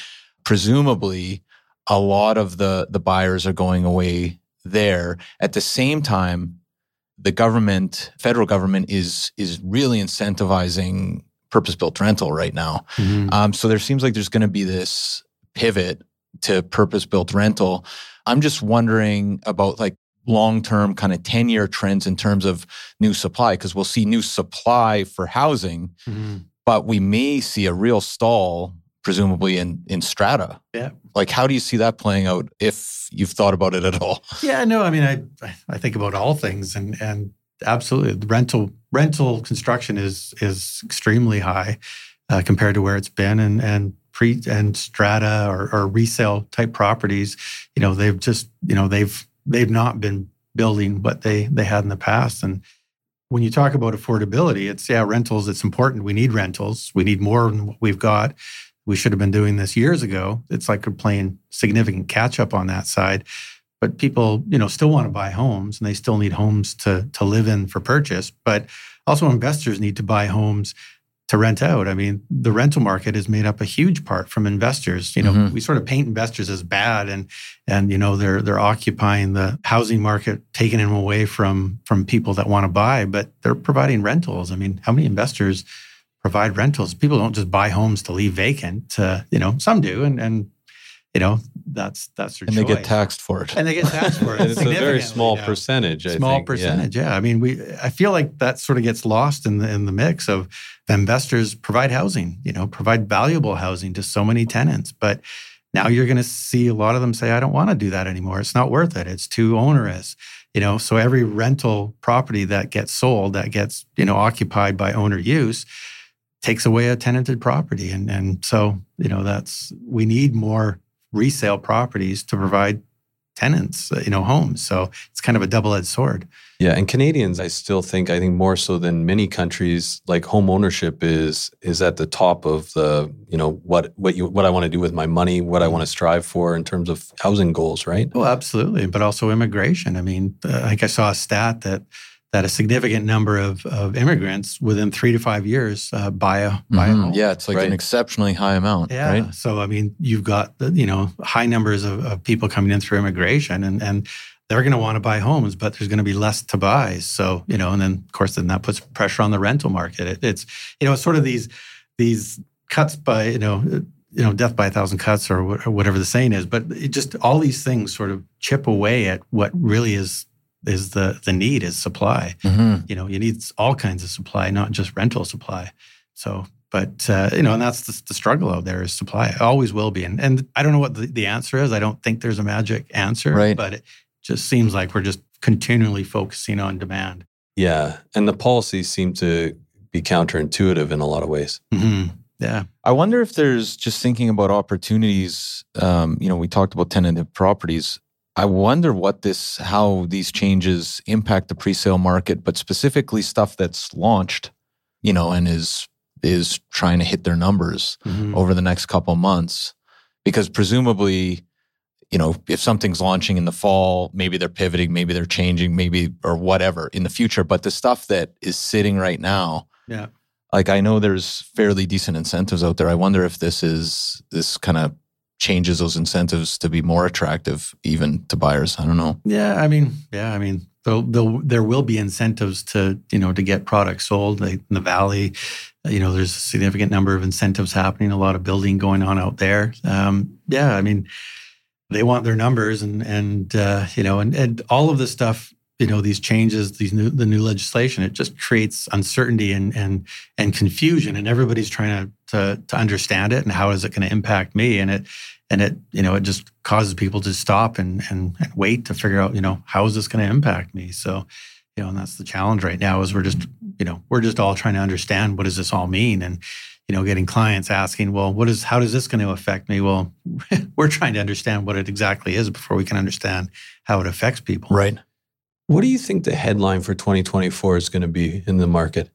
C: presumably a lot of the, the buyers are going away there. At the same time, the government, federal government is is really incentivizing purpose-built rental right now.
F: Mm-hmm.
C: Um, so there seems like there's going to be this pivot to purpose-built rental. I'm just wondering about like long-term kind of ten-year trends in terms of new supply, because we'll see new supply for housing,
F: Mm-hmm.
C: but we may see a real stall, presumably in, in strata.
F: Yeah.
C: Like, how do you see that playing out if you've thought about it at all?
F: Yeah, no, I mean, I I think about all things, and and absolutely, the rental rental construction is is extremely high uh, compared to where it's been, and and pre and strata or, or resale type properties. You know, they've just you know they've they've not been building what they they had in the past. And when you talk about affordability, it's yeah, rentals. It's important. We need rentals. We need more than what we've got. We should have been doing this years ago. It's like we're playing significant catch up on that side. But people, you know, still want to buy homes, and they still need homes to to live in for purchase. But also investors need to buy homes to rent out. I mean, the rental market is made up a huge part from investors. You know,
C: Mm-hmm.
F: we sort of paint investors as bad, and and you know they're they're occupying the housing market, taking them away from from people that want to buy, but they're providing rentals. I mean, how many investors provide rentals? People don't just buy homes to leave vacant. Uh, you know, some do, and and you know that's that's their
C: And
F: choice.
C: they get taxed for it.
F: And they get taxed for it.
E: And it's a very
F: significantly
E: small
F: now.
E: percentage. I
F: Small
E: think. Yeah.
F: percentage, yeah. I mean, we. I feel like that sort of gets lost in the in the mix of investors provide housing. You know, provide valuable housing to so many tenants, but now you're going to see a lot of them say, "I don't want to do that anymore. It's not worth it. It's too onerous." You know, so every rental property that gets sold, that gets you know occupied by owner use, takes away a tenanted property, and and so you know that's we need more resale properties to provide tenants, you know, homes. So it's kind of a double-edged sword.
E: Yeah, and Canadians, I still think, I think more so than many countries, like home ownership is is at the top of the, you know, what what you what I want to do with my money, what I want to strive for in terms of housing goals, right?
F: Well, absolutely, but also immigration. I mean, uh, I think I saw a stat that that a significant number of, of immigrants within three to five years uh, buy a buy a
C: Mhm.
F: home.
C: Yeah, it's like
E: Right.
C: an exceptionally high amount,
F: Yeah.
C: right?
F: So, I mean, you've got, the, you know, high numbers of, of people coming in through immigration, and, and they're going to want to buy homes, but there's going to be less to buy. So, you know, and then, of course, then that puts pressure on the rental market. It, it's, you know, it's sort of these these cuts by, you know, you know, death by a thousand cuts or, wh- or whatever the saying is. But it just all these things sort of chip away at what really is is the the need is supply.
C: Mm-hmm.
F: You know, you need all kinds of supply, not just rental supply. So, but, uh, you know, and that's the, the struggle out there is supply. It always will be. And, and I don't know what the, the answer is. I don't think there's a magic answer,
C: Right.
F: but it just seems like we're just continually focusing on demand.
E: Yeah, and the policies seem to be counterintuitive in a lot of ways.
F: Mm-hmm. Yeah.
C: I wonder if there's just thinking about opportunities. Um, you know, we talked about tenanted properties. I wonder what this, how these changes impact the pre-sale market, but specifically stuff that's launched, you know, and is is trying to hit their numbers
F: Mm-hmm.
C: over the next couple of months. Because presumably, you know, if something's launching in the fall, maybe they're pivoting, maybe they're changing, maybe or whatever in the future. But the stuff that is sitting right now,
F: Yeah.
C: like I know there's fairly decent incentives out there. I wonder if this is this kind of changes those incentives to be more attractive even to buyers. I don't know.
F: Yeah. I mean, yeah. I mean, there'll, there'll, there will be incentives to, you know, to get products sold like in the Valley. You know, there's a significant number of incentives happening, a lot of building going on out there. Um, yeah. I mean, they want their numbers and, and uh, you know, and, and all of this stuff, you know, these changes, these new, the new legislation, it just creates uncertainty and, and, and confusion, and everybody's trying to, to, to understand it and how is it going to impact me? And it, and it, you know, it just causes people to stop and, and, and wait to figure out, you know, how is this going to impact me? So, you know, and that's the challenge right now is we're just, you know, we're just all trying to understand what does this all mean? And, you know, getting clients asking, well, what is, how is this going to affect me? Well, we're trying to understand what it exactly is before we can understand how it affects people.
C: Right.
E: What do you think the headline for twenty twenty-four is going to be in the market?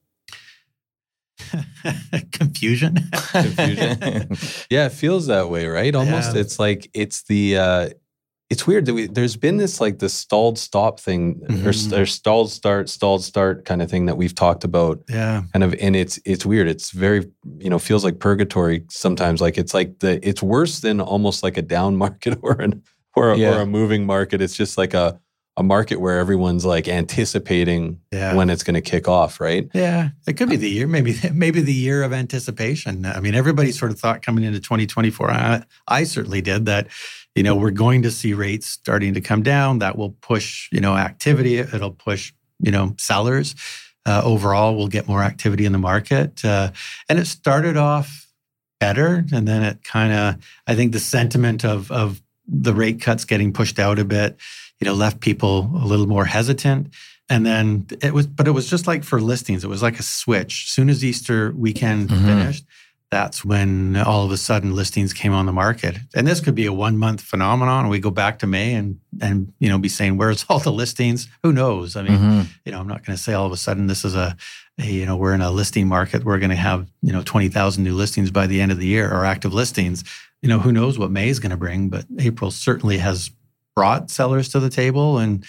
F: Confusion.
E: Confusion. Yeah, it feels that way, right? Almost.
F: Yeah.
E: It's like it's the uh, it's weird that we, there's been this like the stalled stop thing mm-hmm. or, or stalled start, stalled start kind of thing that we've talked about.
F: Yeah.
E: Kind of, and it's, it's weird. It's very, you know, feels like purgatory sometimes. Like it's like the, it's worse than almost like a down market or an, or a, yeah. or a moving market. It's just like a, a market where everyone's like anticipating yeah. when it's going to kick off, right?
F: Yeah. It could be the year, maybe, maybe the year of anticipation. I mean, everybody sort of thought coming into twenty twenty-four, I, I certainly did that, you know, we're going to see rates starting to come down. That will push, you know, activity. It'll push, you know, sellers. Uh, overall, we'll get more activity in the market. Uh, and it started off better. And then it kind of, I think the sentiment of of the rate cuts getting pushed out a bit, you know, left people a little more hesitant. And then it was, but it was just like for listings, it was like a switch. As soon as Easter weekend mm-hmm. finished, that's when all of a sudden listings came on the market. And this could be a one month phenomenon. We go back to May and, and, you know, be saying, where's all the listings? Who knows? I mean, mm-hmm. you know, I'm not going to say all of a sudden this is a, a, you know, we're in a listing market. We're going to have, you know, twenty thousand new listings by the end of the year or active listings. You know, who knows what May is going to bring, but April certainly has brought sellers to the table, and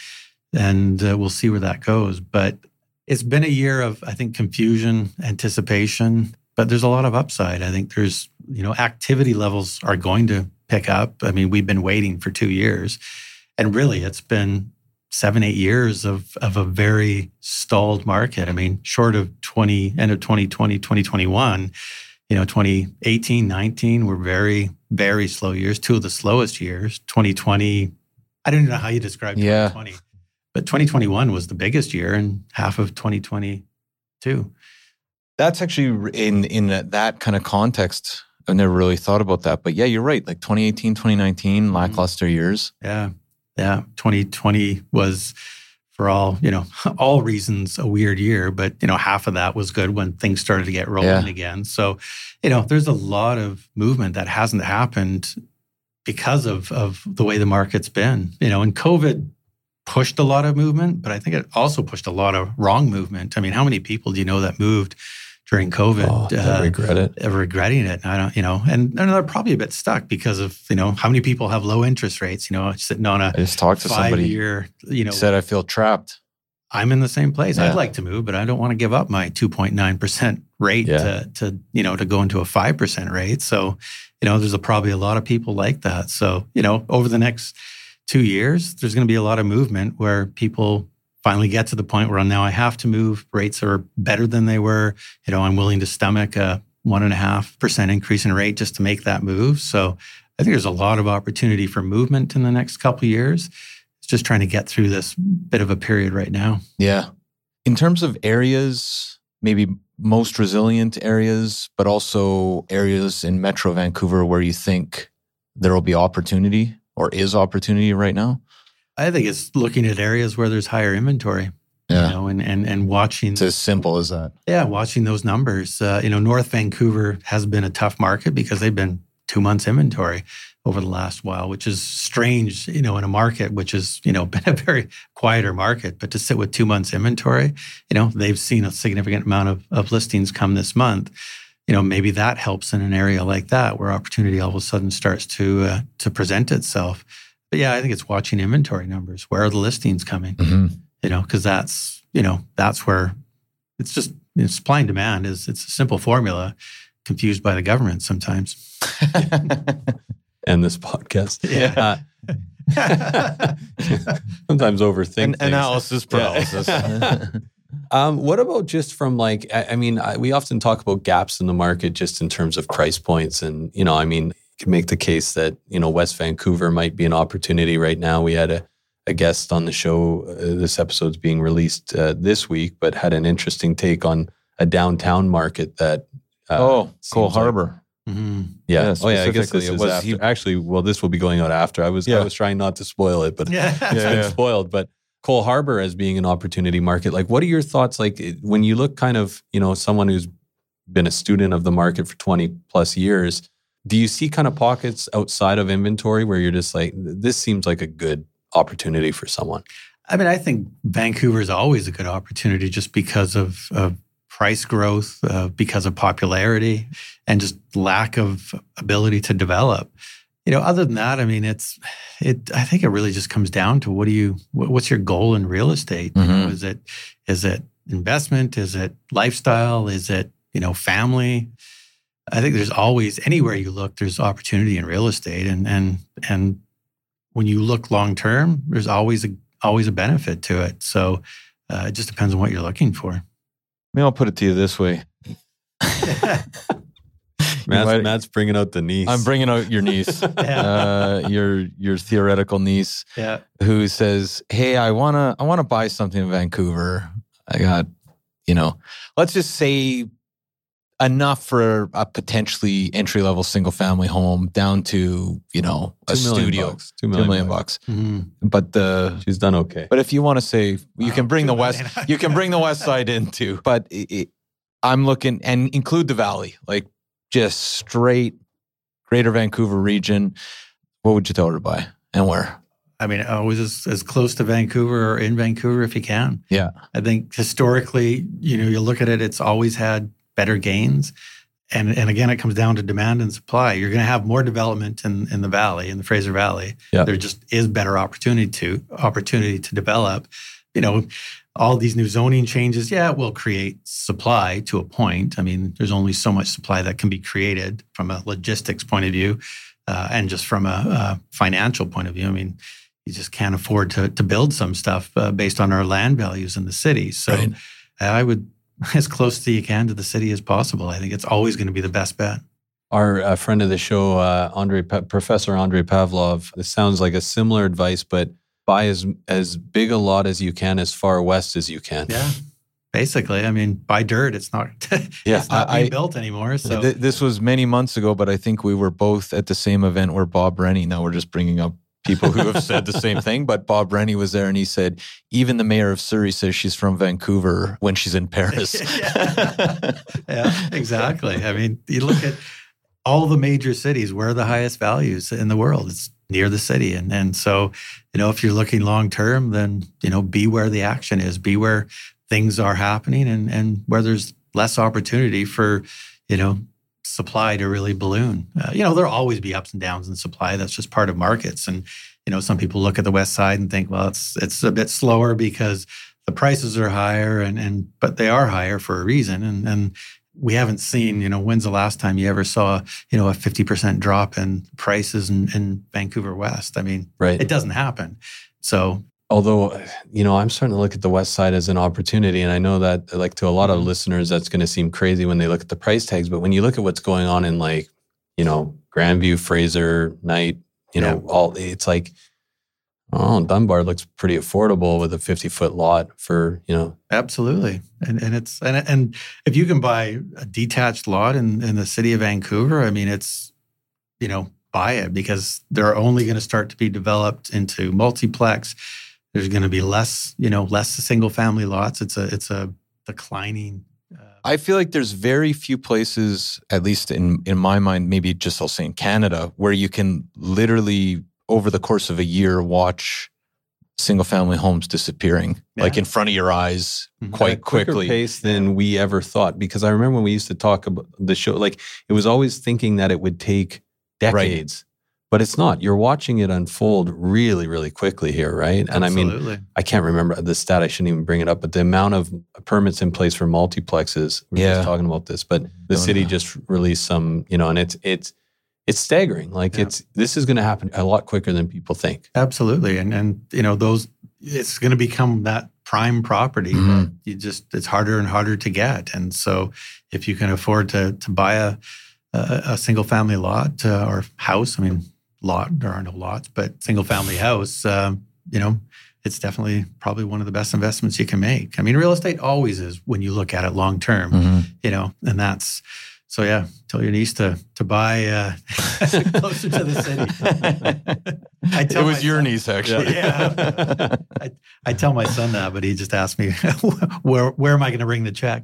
F: and uh, we'll see where that goes. But it's been a year of, I think, confusion, anticipation, but there's a lot of upside. I think there's, you know, activity levels are going to pick up. I mean, we've been waiting for two years, and really it's been seven, eight years of of a very stalled market. I mean, short of twenty, end of twenty twenty, twenty twenty-one, you know, twenty eighteen, nineteen were very, very slow years, two of the slowest years. twenty twenty, I don't even know how you describe
C: yeah.
F: twenty twenty, but twenty twenty-one was the biggest year, and half of twenty twenty-two.
C: That's actually in in that kind of context. I've never really thought about that, but yeah, you're right. Like twenty eighteen, twenty nineteen, lackluster mm-hmm. years.
F: Yeah, yeah. twenty twenty was, for all, you know, all reasons, a weird year, but, you know, half of that was good when things started to get rolling yeah. again. So, you know, there's a lot of movement that hasn't happened because of of the way the market's been, you know, and COVID pushed a lot of movement, but I think it also pushed a lot of wrong movement. I mean, how many people do you know that moved during COVID?
E: Oh, uh, regret it.
F: Uh, regretting it. I don't, you know, and, and they're probably a bit stuck because of, you know, how many people have low interest rates, you know, sitting on a
C: I just talked to somebody
F: year, you know,
C: said, I feel trapped.
F: I'm in the same place.
C: Yeah.
F: I'd like to move, but I don't want to give up my two point nine percent rate
C: yeah.
F: to, to, you know, to go into a five percent rate. So, you know, there's a, probably a lot of people like that. So, you know, over the next two years, there's going to be a lot of movement where people finally get to the point where now I have to move. Rates are better than they were. You know, I'm willing to stomach a one and a half percent increase in rate just to make that move. So I think there's a lot of opportunity for movement in the next couple of years. It's just trying to get through this bit of a period right now.
C: Yeah. In terms of areas, maybe most resilient areas, but also areas in Metro Vancouver where you think there will be opportunity or is opportunity right now?
F: I think it's looking at areas where there's higher inventory,
C: yeah.
F: you know, and, and, and watching.
C: It's as simple as that.
F: Yeah, watching those numbers. Uh, you know, North Vancouver has been a tough market because they've been two months inventory over the last while, which is strange, you know, in a market which has, you know, been a very quieter market. But to sit with two months inventory, you know, they've seen a significant amount of, of listings come this month. You know, maybe that helps in an area like that where opportunity all of a sudden starts to uh, to present itself. But yeah, I think it's watching inventory numbers. Where are the listings coming? Mm-hmm. You know, because that's, you know, that's where it's just, you know, supply and demand is, it's a simple formula confused by the government sometimes.
E: And this podcast.
F: Yeah.
E: Uh, sometimes overthink
C: An-
E: things.
C: Analysis paralysis.
E: Yeah. um, what about just from like, I, I mean, I, we often talk about gaps in the market just in terms of price points. And, you know, I mean, you can make the case that, you know, West Vancouver might be an opportunity right now. We had a, a guest on the show. Uh, this episode's being released uh, this week, but had an interesting take on a downtown market that. Uh,
C: oh, Cole
E: like,
C: Harbour.
E: Mm-hmm. Yeah.
C: yeah.
E: Oh, yeah. I guess this
C: it
E: is
C: was
E: after.
C: he,
E: Actually, well, this will be going out after. I was
C: yeah.
E: I was trying not to spoil it, but
F: yeah.
E: it's
C: yeah,
E: been
C: yeah.
E: spoiled. But Cole Harbour as being an opportunity market, like, what are your thoughts? Like, when you look kind of, you know, someone who's been a student of the market for twenty plus years, do you see kind of pockets outside of inventory where you're just like, this seems like a good opportunity for someone?
F: I mean, I think Vancouver is always a good opportunity just because of, of price growth, uh, because of popularity, and just lack of ability to develop. you know, other than that, I mean, it's it. I think it really just comes down to what do you what, what's your goal in real estate?
C: Mm-hmm.
F: You know, is it is it investment? Is it lifestyle? Is it, you know, family? I think there's always, anywhere you look, there's opportunity in real estate, and and and when you look long term, there's always a always a benefit to it. So uh, it just depends on what you're looking for.
C: Maybe I'll put it to you this way.
E: Matt's,
C: might-
E: Matt's bringing out the niece.
C: I'm bringing out your niece, uh, your your theoretical niece,
F: Yeah.
C: who says, "Hey, I wanna I wanna buy something in Vancouver. I got, you know, let's just say enough for a potentially entry level single family home down to, you know, a
E: Two million
C: studio,
E: bucks. Two
C: two
E: million
C: million
E: bucks.
C: bucks.
F: Mhm.
C: But the
E: She's done okay.
C: but if you want to say you can
F: Wow,
C: bring the
F: two
C: west,
F: million.
C: you can bring the west side in too. But it, it, I'm looking and include the valley, like just straight Greater Vancouver region. What would you tell her to buy and where?
F: I mean, always as, as close to Vancouver or in Vancouver if you can.
C: Yeah.
F: I think historically, you know, you look at it, it's always had better gains. And and again, it comes down to demand and supply. You're going to have more development in, in the valley, in the Fraser Valley.
E: Yeah.
F: There just is better opportunity to opportunity to develop. You know, all these new zoning changes, yeah, it will create supply to a point. I mean, there's only so much supply that can be created from a logistics point of view, uh, and just from a, a financial point of view. I mean, you just can't afford to to build some stuff uh, based on our land values in the city. So
C: Right.
F: I would, as close as you can to the city as possible. I think it's always going to be the best bet.
E: Our uh, friend of the show, uh, Andre, Pa- Professor Andre Pavlov, this sounds like a similar advice, but buy as as big a lot as you can, as far west as you can.
F: Yeah, basically. I mean, buy dirt. It's not.
E: Yeah,
F: it's not
C: I-
F: being
C: I-
F: built anymore. So
C: Th- this was many months ago, but I think we were both at the same event where Bob Rennie, now we're just bringing up people who have said the same thing, but Bob Rennie was there and he said, even the mayor of Surrey says she's from Vancouver when she's in Paris.
F: yeah. yeah, exactly. I mean, you look at all the major cities, where are the highest values in the world? It's near the city. And and so, you know, if you're looking long term, then, you know, be where the action is, be where things are happening, and and where there's less opportunity for, you know, supply to really balloon. Uh, you know, there'll always be ups and downs in supply. That's just part of markets. And, you know, some people look at the West Side and think, well, it's it's a bit slower because the prices are higher, and and but they are higher for a reason. And and we haven't seen, you know, when's the last time you ever saw, you know, a fifty percent drop in prices in, in Vancouver West? I mean,
E: Right.
F: it doesn't happen. So
E: Although, you know, I'm starting to look at the West Side as an opportunity. And I know that, like, to a lot of listeners, that's going to seem crazy when they look at the price tags. But when you look at what's going on in, like, you know, Grandview, Fraser, Knight, you know,
F: Yeah.
E: all, it's like, oh, Dunbar looks pretty affordable with a fifty foot lot for, you know.
F: absolutely. And and it's and and if you can buy a detached lot in, in the city of Vancouver, I mean, it's, you know, buy it, because they're only going to start to be developed into multiplex. There's going to be less, you know, less single family lots. It's a it's a declining. Uh,
C: I feel like there's very few places, at least in, in my mind, maybe just I'll say in Canada, where you can literally over the course of a year watch single family homes disappearing,
F: Yeah.
C: like in front of your eyes
F: Mhm.
C: quite
E: At a quicker
C: quickly.
E: pace than we ever thought. Because I remember when we used to talk about the show, like, it was always thinking that it would take decades, but it's not. You're watching it unfold really, really quickly here, right? And I mean,
F: absolutely.
E: I can't remember the stat. I shouldn't even bring it up, but the amount of permits in place for multiplexes. We were
C: Yeah.
E: just talking about this, but the
C: Don't
E: city
C: know.
E: just released some, you know, and it's it's it's staggering. Like,
F: Yeah.
E: it's this is going to happen a lot quicker than people think.
F: Absolutely. And, and you know, those, it's going to become that prime property
C: Mhm.
F: that you just, it's harder and harder to get. And so if you can afford to to buy a, a, a single family lot uh, or house, I mean, lot, there are no lots, but single family house, um, you know, it's definitely probably one of the best investments you can make. I mean, real estate always is when you look at it long term,
C: Mhm.
F: you know, and that's, so yeah, tell your niece to to buy uh, closer to the city. I
C: It
F: tell
C: was
F: my
C: your
F: son-
C: niece, actually.
F: Yeah. I, I tell my son that, but he just asked me, where where am I going to bring the check?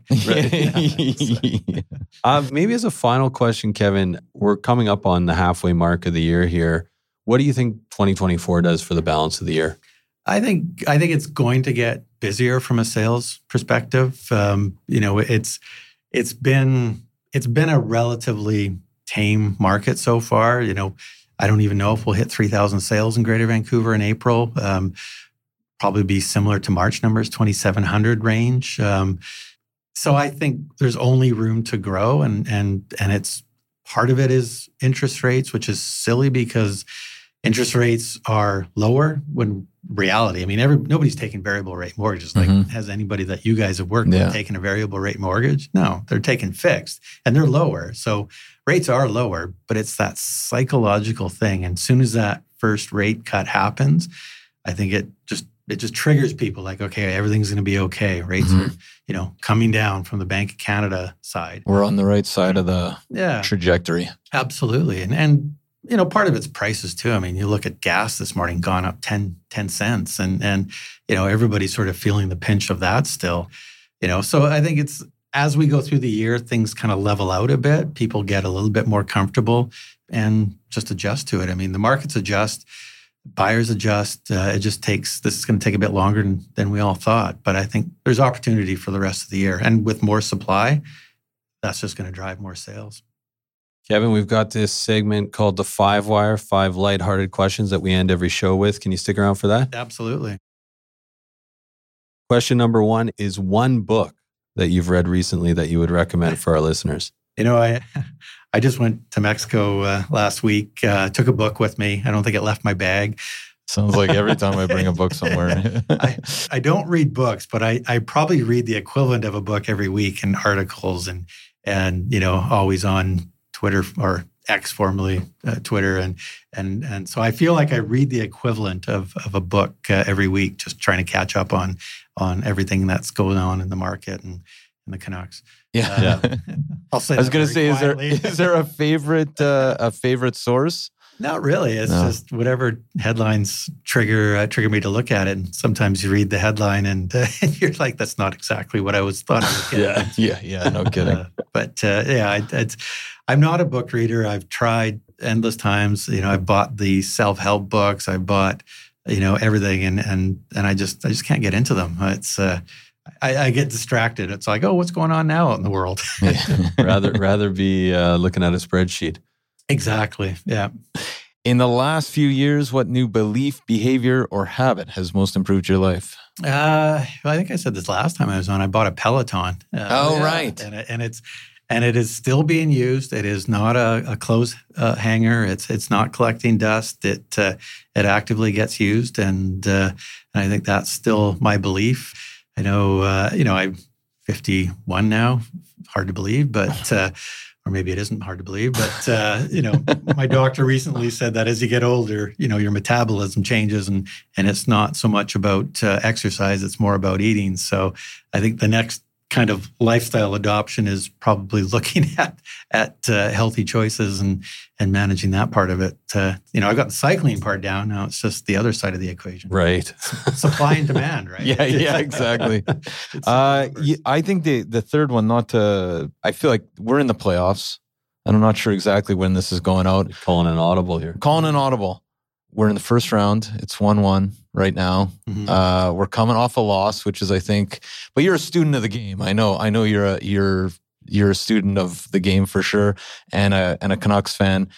E: Uh, maybe as a final question, Kevin, we're coming up on the halfway mark of the year here. What do you think twenty twenty-four does for the balance of the year?
F: I think I think it's going to get busier from a sales perspective. Um, you know, it's it's been it's been a relatively tame market so far. You know, I don't even know if we'll hit three thousand sales in Greater Vancouver in April. Um, probably be similar to March numbers, twenty-seven hundred range. Um, so I think there's only room to grow, and and and it's part of it is interest rates, which is silly because interest rates are lower when reality. I mean, every nobody's taking variable rate mortgages. Like,
C: Mm-hmm.
F: has anybody that you guys have worked
C: Yeah.
F: with taken a variable rate mortgage? No, they're taking fixed, and they're lower. So rates are lower, but it's that psychological thing. And as soon as that first rate cut happens, I think it just it just triggers people like, okay, everything's going to be okay. Rates
C: Mhm.
F: are, you know, coming down from the Bank of Canada side.
C: We're on the right side of the
F: Yeah,
C: trajectory.
F: absolutely. And and you know, part of it's prices too. I mean, you look at gas this morning, gone up ten, ten cents, and and you know, everybody's sort of feeling the pinch of that still. You know, so I think it's as we go through the year, things kind of level out a bit. People get a little bit more comfortable and just adjust to it. I mean, the markets adjust. Buyers adjust. Uh, it just takes, this is going to take a bit longer than, than we all thought. But I think there's opportunity for the rest of the year. And with more supply, that's just going to drive more sales.
E: Kevin, we've got this segment called the Five Wire, five lighthearted questions that we end every show with. Can you stick around for that?
F: Absolutely.
E: Question number one is one book that you've read recently that you would recommend for our listeners.
F: You know, I I just went to Mexico uh, last week, uh, took a book with me. I don't think it left my bag.
C: Sounds like every time I bring a book somewhere.
F: I, I don't read books, but I, I probably read the equivalent of a book every week in articles and, and you know, always on Twitter or X, formerly uh, Twitter. And and and so I feel like I read the equivalent of, of a book uh, every week, just trying to catch up on on everything that's going on in the market and in the Canucks.
C: Yeah.
F: Uh, I'll say
C: I was
F: that
C: going to
F: very
C: say, is there
F: quietly.
C: is there a favorite uh, a favorite source?
F: Not really. It's
C: No.
F: just whatever headlines trigger uh, trigger me to look at it. And sometimes you read the headline and, uh, and you're like, "That's not exactly what I was thought I was getting."
C: yeah, yeah. No kidding.
F: Uh, but uh, yeah, I, it's, I'm not a book reader. I've tried endless times. You know, I bought the self help books. I bought, you know, everything, and and and I just I just can't get into them. It's uh, I, I get distracted. It's like, oh, what's going on now out in the world?
E: rather rather be uh, looking at a spreadsheet.
F: Exactly. Yeah.
C: In the last few years, what new belief, behavior, or habit has most improved your life?
F: Uh, well, I think I said this last time I was on. I bought a Peloton. Uh,
C: Oh,
F: yeah.
C: right.
F: And, it, and it's and it is still being used. It is not a, a clothes uh, hanger. It's it's not collecting dust. It uh, it actively gets used, and uh, and I think that's still my belief. I know uh, you know I'm fifty-one now. Hard to believe, but. Uh, Or maybe it isn't hard to believe, but uh, you know, my doctor recently said that as you get older, you know, your metabolism changes, and and it's not so much about uh, exercise; it's more about eating. So, I think the next kind of lifestyle adoption is probably looking at at uh, healthy choices and and managing that part of it. Uh, you know, I got the cycling part down. Now it's just the other side of the equation,
E: Right.
F: supply and demand, right?
C: Yeah, yeah, exactly.
F: It's
C: Uh,
F: numbers.
C: yeah, I think the the third one, not to, I feel like we're in the playoffs, and I'm not sure exactly when this is going out.
E: Calling an audible here.
C: Calling an audible. We're in the first round. It's one one right now.
F: Mhm.
C: Uh, we're coming off a loss, which is, I think, but you're a student of the game. I know, I know you're a you're you're a student of the game for sure, and a and a Canucks fan.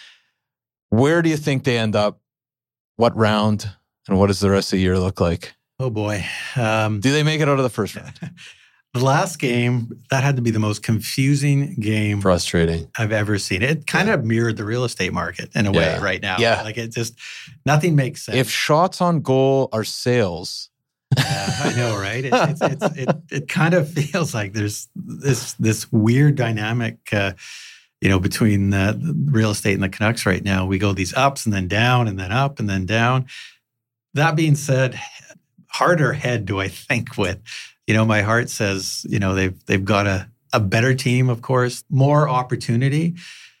C: Where do you think they end up? What round? And what does the rest of the year look like?
F: Oh boy. Um,
C: Do they make it out of the first round?
F: The last game, that had to be the most confusing game
E: Frustrating.
F: I've ever seen. It kind of mirrored the real estate market in a way
E: Yeah.
F: right now.
C: Yeah.
F: Like it just, nothing makes sense.
C: If shots on goal are sales,
F: Yeah, I know, right? It, it's, it's, it, it kind of feels like there's this this weird dynamic, uh, you know, between the, the real estate and the Canucks right now. We go these ups and then down and then up and then down. That being said, harder head do I think with. You know, my heart says, you know, they've they've got a, a better team, of course, more opportunity.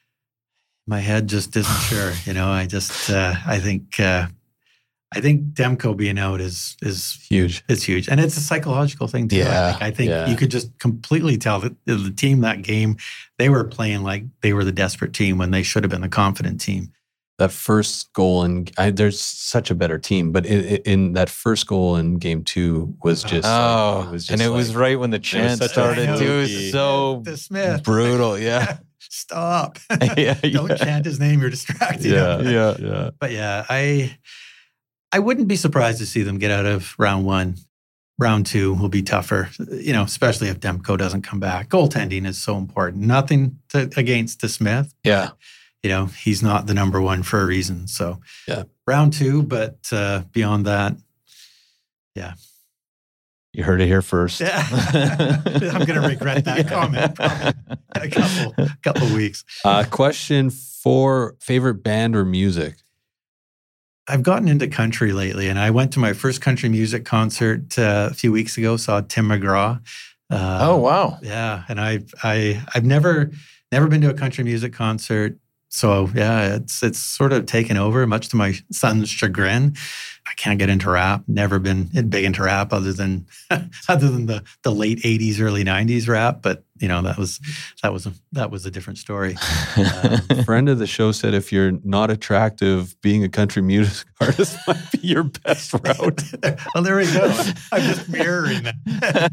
F: My head just isn't sure. You know, I just uh, I think uh, I think Demko being out is is
E: Huge.
F: it's huge, and it's a psychological thing too.
C: Yeah,
F: I think, I think
E: yeah.
F: you could just completely tell that the, the team that game, they were playing like they were the desperate team when they should have been the confident team.
E: That first goal, and there's such a better team, but in, in that first goal in game two was just.
C: oh,
E: like, it was just
C: and it
E: like,
C: was right when the chant
E: such a
C: started.
F: fluky-
C: It was so
F: The Smith
C: brutal. Yeah,
F: stop.
C: Yeah,
F: Don't
C: yeah.
F: chant his name. You're distracting
C: Yeah,
F: him.
C: yeah, yeah.
F: But yeah, I I wouldn't be surprised to see them get out of round one. Round two will be tougher, you know, especially if Demko doesn't come back. Goaltending is so important. Nothing to, against DeSmith.
C: Yeah.
F: You know, he's not the number one for a reason. So
E: Yeah.
F: round two, but uh, beyond that, yeah.
C: You heard it here first.
F: Yeah. I'm going to regret that comment probably in a couple, couple weeks.
E: Uh, question for favorite band or music?
F: I've gotten into country lately, and I went to my first country music concert uh, a few weeks ago. Saw Tim McGraw. Uh,
C: Oh, wow.
F: yeah, and I I I've never never been to a country music concert. So yeah, it's it's sort of taken over, much to my son's chagrin. I can't get into rap. Never been big into rap, other than other than the the late eighties, early nineties rap. But you know, that was that was a, that was a different story.
E: Um, friend of the show said if you're not attractive, being a country music artist might be your best route.
F: Well, there we go. I'm just mirroring that.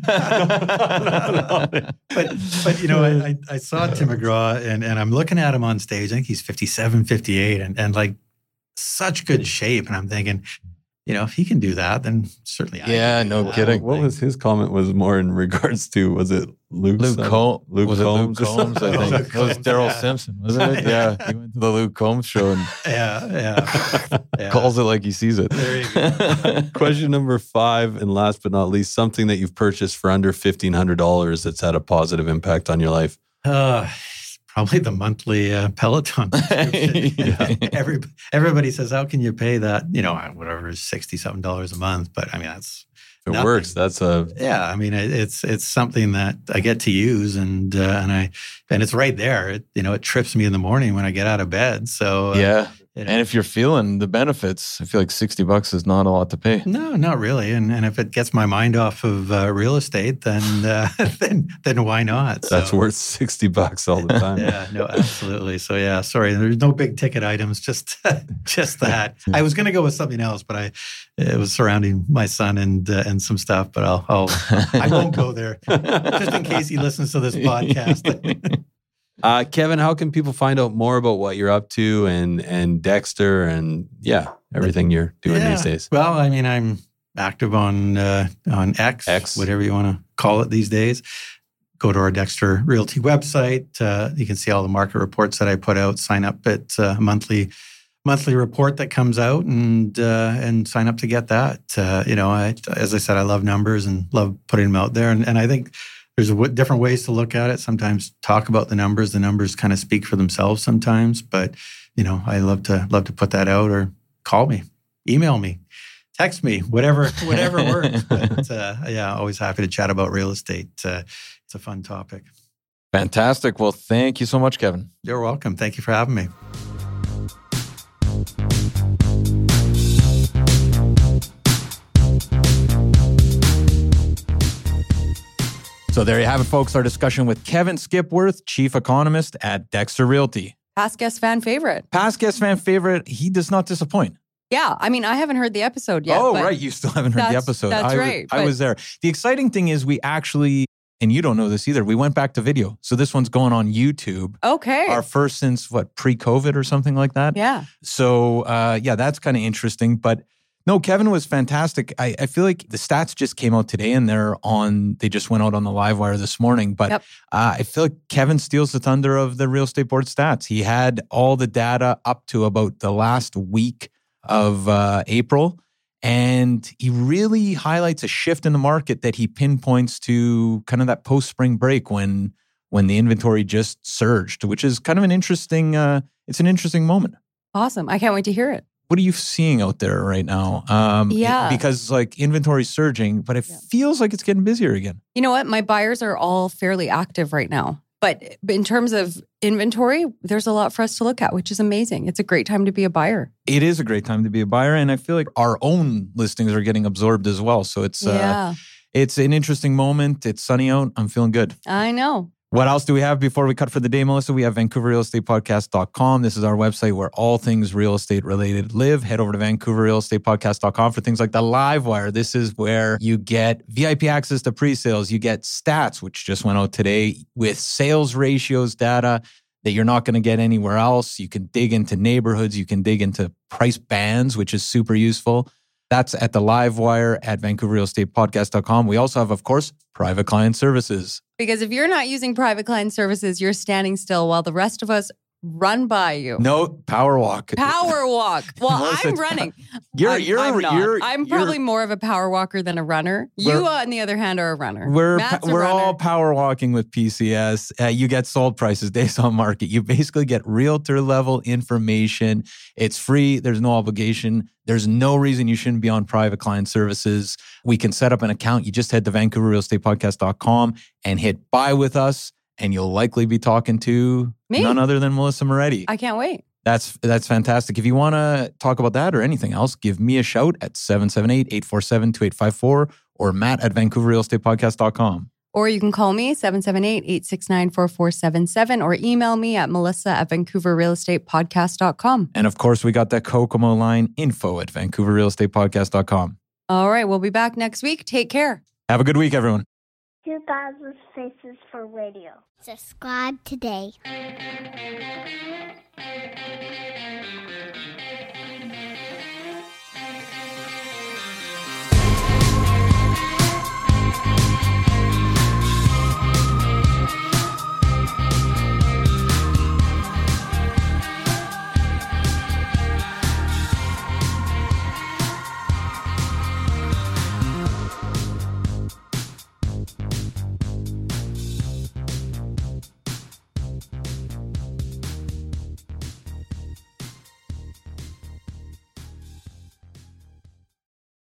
F: but but you know, I, I, I saw Tim McGraw, and and I'm looking at him on stage. I think he's fifty-seven, fifty-eight, and and like such good shape. And I'm thinking, you know, if he can do that, then certainly I
C: Yeah,
F: can do
C: no
F: that.
C: kidding.
E: What was his comment? Was more in regards to, was it Luke?
C: Luke Combs.
E: Luke
C: was
E: Combs.
C: it Luke Combs? I think
F: Luke
C: it was
F: Combs,
C: Daryl
F: yeah.
C: Simpson, wasn't it? Yeah, he went to the Luke Combs show and
F: Yeah, yeah. yeah.
C: calls it like he sees it.
F: There you go.
E: Question number five, and last but not least, something that you've purchased for under fifteen hundred dollars that's had a positive impact on your life.
F: Uh, probably the monthly uh, Peloton subscription.
C: Yeah.
F: Every, everybody says, how can you pay that? You know, whatever, sixty something dollars a month. But I mean, that's,
E: If it
F: Nothing.
E: works, that's a
F: yeah, I mean, it, it's it's something that I get to use, and uh, and I and it's right there. It, you know, it trips me in the morning when I get out of bed. So uh,
C: Yeah.
F: you know,
C: And if you're feeling the benefits, I feel like sixty bucks is not a lot to pay.
F: no, not really. And and if it gets my mind off of uh, real estate, then uh, then then why not?
E: that's
F: So,
E: worth sixty bucks all the time.
F: Yeah, no, absolutely. So yeah, sorry, there's no big ticket items, just just that. I was going to go with something else, but I it was surrounding my son and uh, and some stuff. But I'll, I'll I won't go there, just in case he listens to this podcast.
E: Uh, Kevin, how can people find out more about what you're up to and and Dexter and yeah, everything you're doing
F: Yeah.
E: these days?
F: Well, I mean, I'm active on uh, on X,
E: X.
F: whatever you want to call it these days. Go to our Dexter Realty website. Uh, you can see all the market reports that I put out. Sign up at uh, monthly monthly report that comes out, and uh, and sign up to get that. Uh, you know, I, as I said, I love numbers and love putting them out there, and, and I think there's w- different ways to look at it. Sometimes talk about the numbers. The numbers kind of speak for themselves sometimes, but you know, I love to love to put that out, or call me, email me, text me, whatever whatever works. But uh, yeah, always happy to chat about real estate. Uh, it's a fun topic.
C: Fantastic. Well, thank you so much, Kevin.
F: You're welcome. Thank you for having me.
C: So there you have it, folks. Our discussion with Kevin Skipworth, Chief Economist at Dexter Realty.
D: Past guest fan favorite.
C: Past guest fan favorite, he does not disappoint.
D: Yeah. I mean, I haven't heard the episode yet.
C: oh,
D: but
C: right. You still haven't heard the
D: that's-
C: episode.
D: that's
C: I,
D: right,
C: I
D: but-
C: was there. The exciting thing is we actually, and you don't know this either, we went back to video. So this one's going on YouTube.
D: Okay.
C: Our first since what, pre-COVID or something like that?
D: yeah.
C: So uh, yeah, that's kind of interesting. But no, Kevin was fantastic. I, I feel like the stats just came out today and they're on, they just went out on the live wire this morning. But
D: Yep.
C: uh, I feel like Kevin steals the thunder of the real estate board stats. He had all the data up to about the last week of uh, April. And he really highlights a shift in the market that he pinpoints to kind of that post-spring break when when the inventory just surged, which is kind of an interesting, uh, it's an interesting moment.
D: Awesome. I can't wait to hear it.
C: What are you seeing out there right now? Um,
D: Yeah.
C: Because like inventory's surging, but it
D: Yeah.
C: feels like it's getting busier again.
D: You know what? My buyers are all fairly active right now. But but in terms of inventory, there's a lot for us to look at, which is amazing. It's a great time to be a buyer.
C: It is a great time to be a buyer. And I feel like our own listings are getting absorbed as well. So it's, uh,
D: yeah,
C: it's an interesting moment. It's sunny out. I'm feeling good.
D: I know.
C: What else do we have before we cut for the day, Melissa? We have Vancouver Real Estate Podcast dot com. This is our website where all things real estate related live. Head over to Vancouver Real Estate Podcast dot com for things like the live wire. This is where you get V I P access to pre-sales. You get stats, which just went out today with sales ratios data. that you're not going to get anywhere else. You can dig into neighborhoods. You can dig into price bands, which is super useful. That's at the live wire at vancouver real estate podcast dot com. We also have, of course, private client services.
D: Because if you're not using private client services, you're standing still while the rest of us run by you.
C: No, power walk.
D: Power walk. Well,
C: Melissa,
D: I'm running.
C: You're,
D: I'm,
C: you're,
D: I'm, not.
C: you're,
D: I'm
C: you're,
D: probably more of a power walker than a runner. You,
C: We're-
D: on the other hand, are a runner.
C: We're
D: Matt's a
C: we're all
D: runner.
C: power walking with P C S. Uh, you get sold prices days on market. You basically get realtor level information. It's free. There's no obligation. There's no reason you shouldn't be on private client services. We can set up an account. You just head to vancouver real estate podcast dot com and hit buy with us, and you'll likely be talking to
D: Me.
C: none other than Melissa Moretti.
D: I can't wait.
C: That's that's fantastic. If you want to talk about that or anything else, give me a shout at seven seven eight, eight four seven, two eight five four or Matt at vancouver real estate podcast dot com.
D: Or you can call me, seven seven eight, eight six nine, four four seven seven, or email me at melissa at vancouver real estate podcast dot com.
C: And of course, we got that Kokomo line, info at vancouver real estate podcast dot com.
D: All right, we'll be back next week. Take care.
C: Have a good week, everyone.
B: two thousand Faces for Radio. Subscribe today.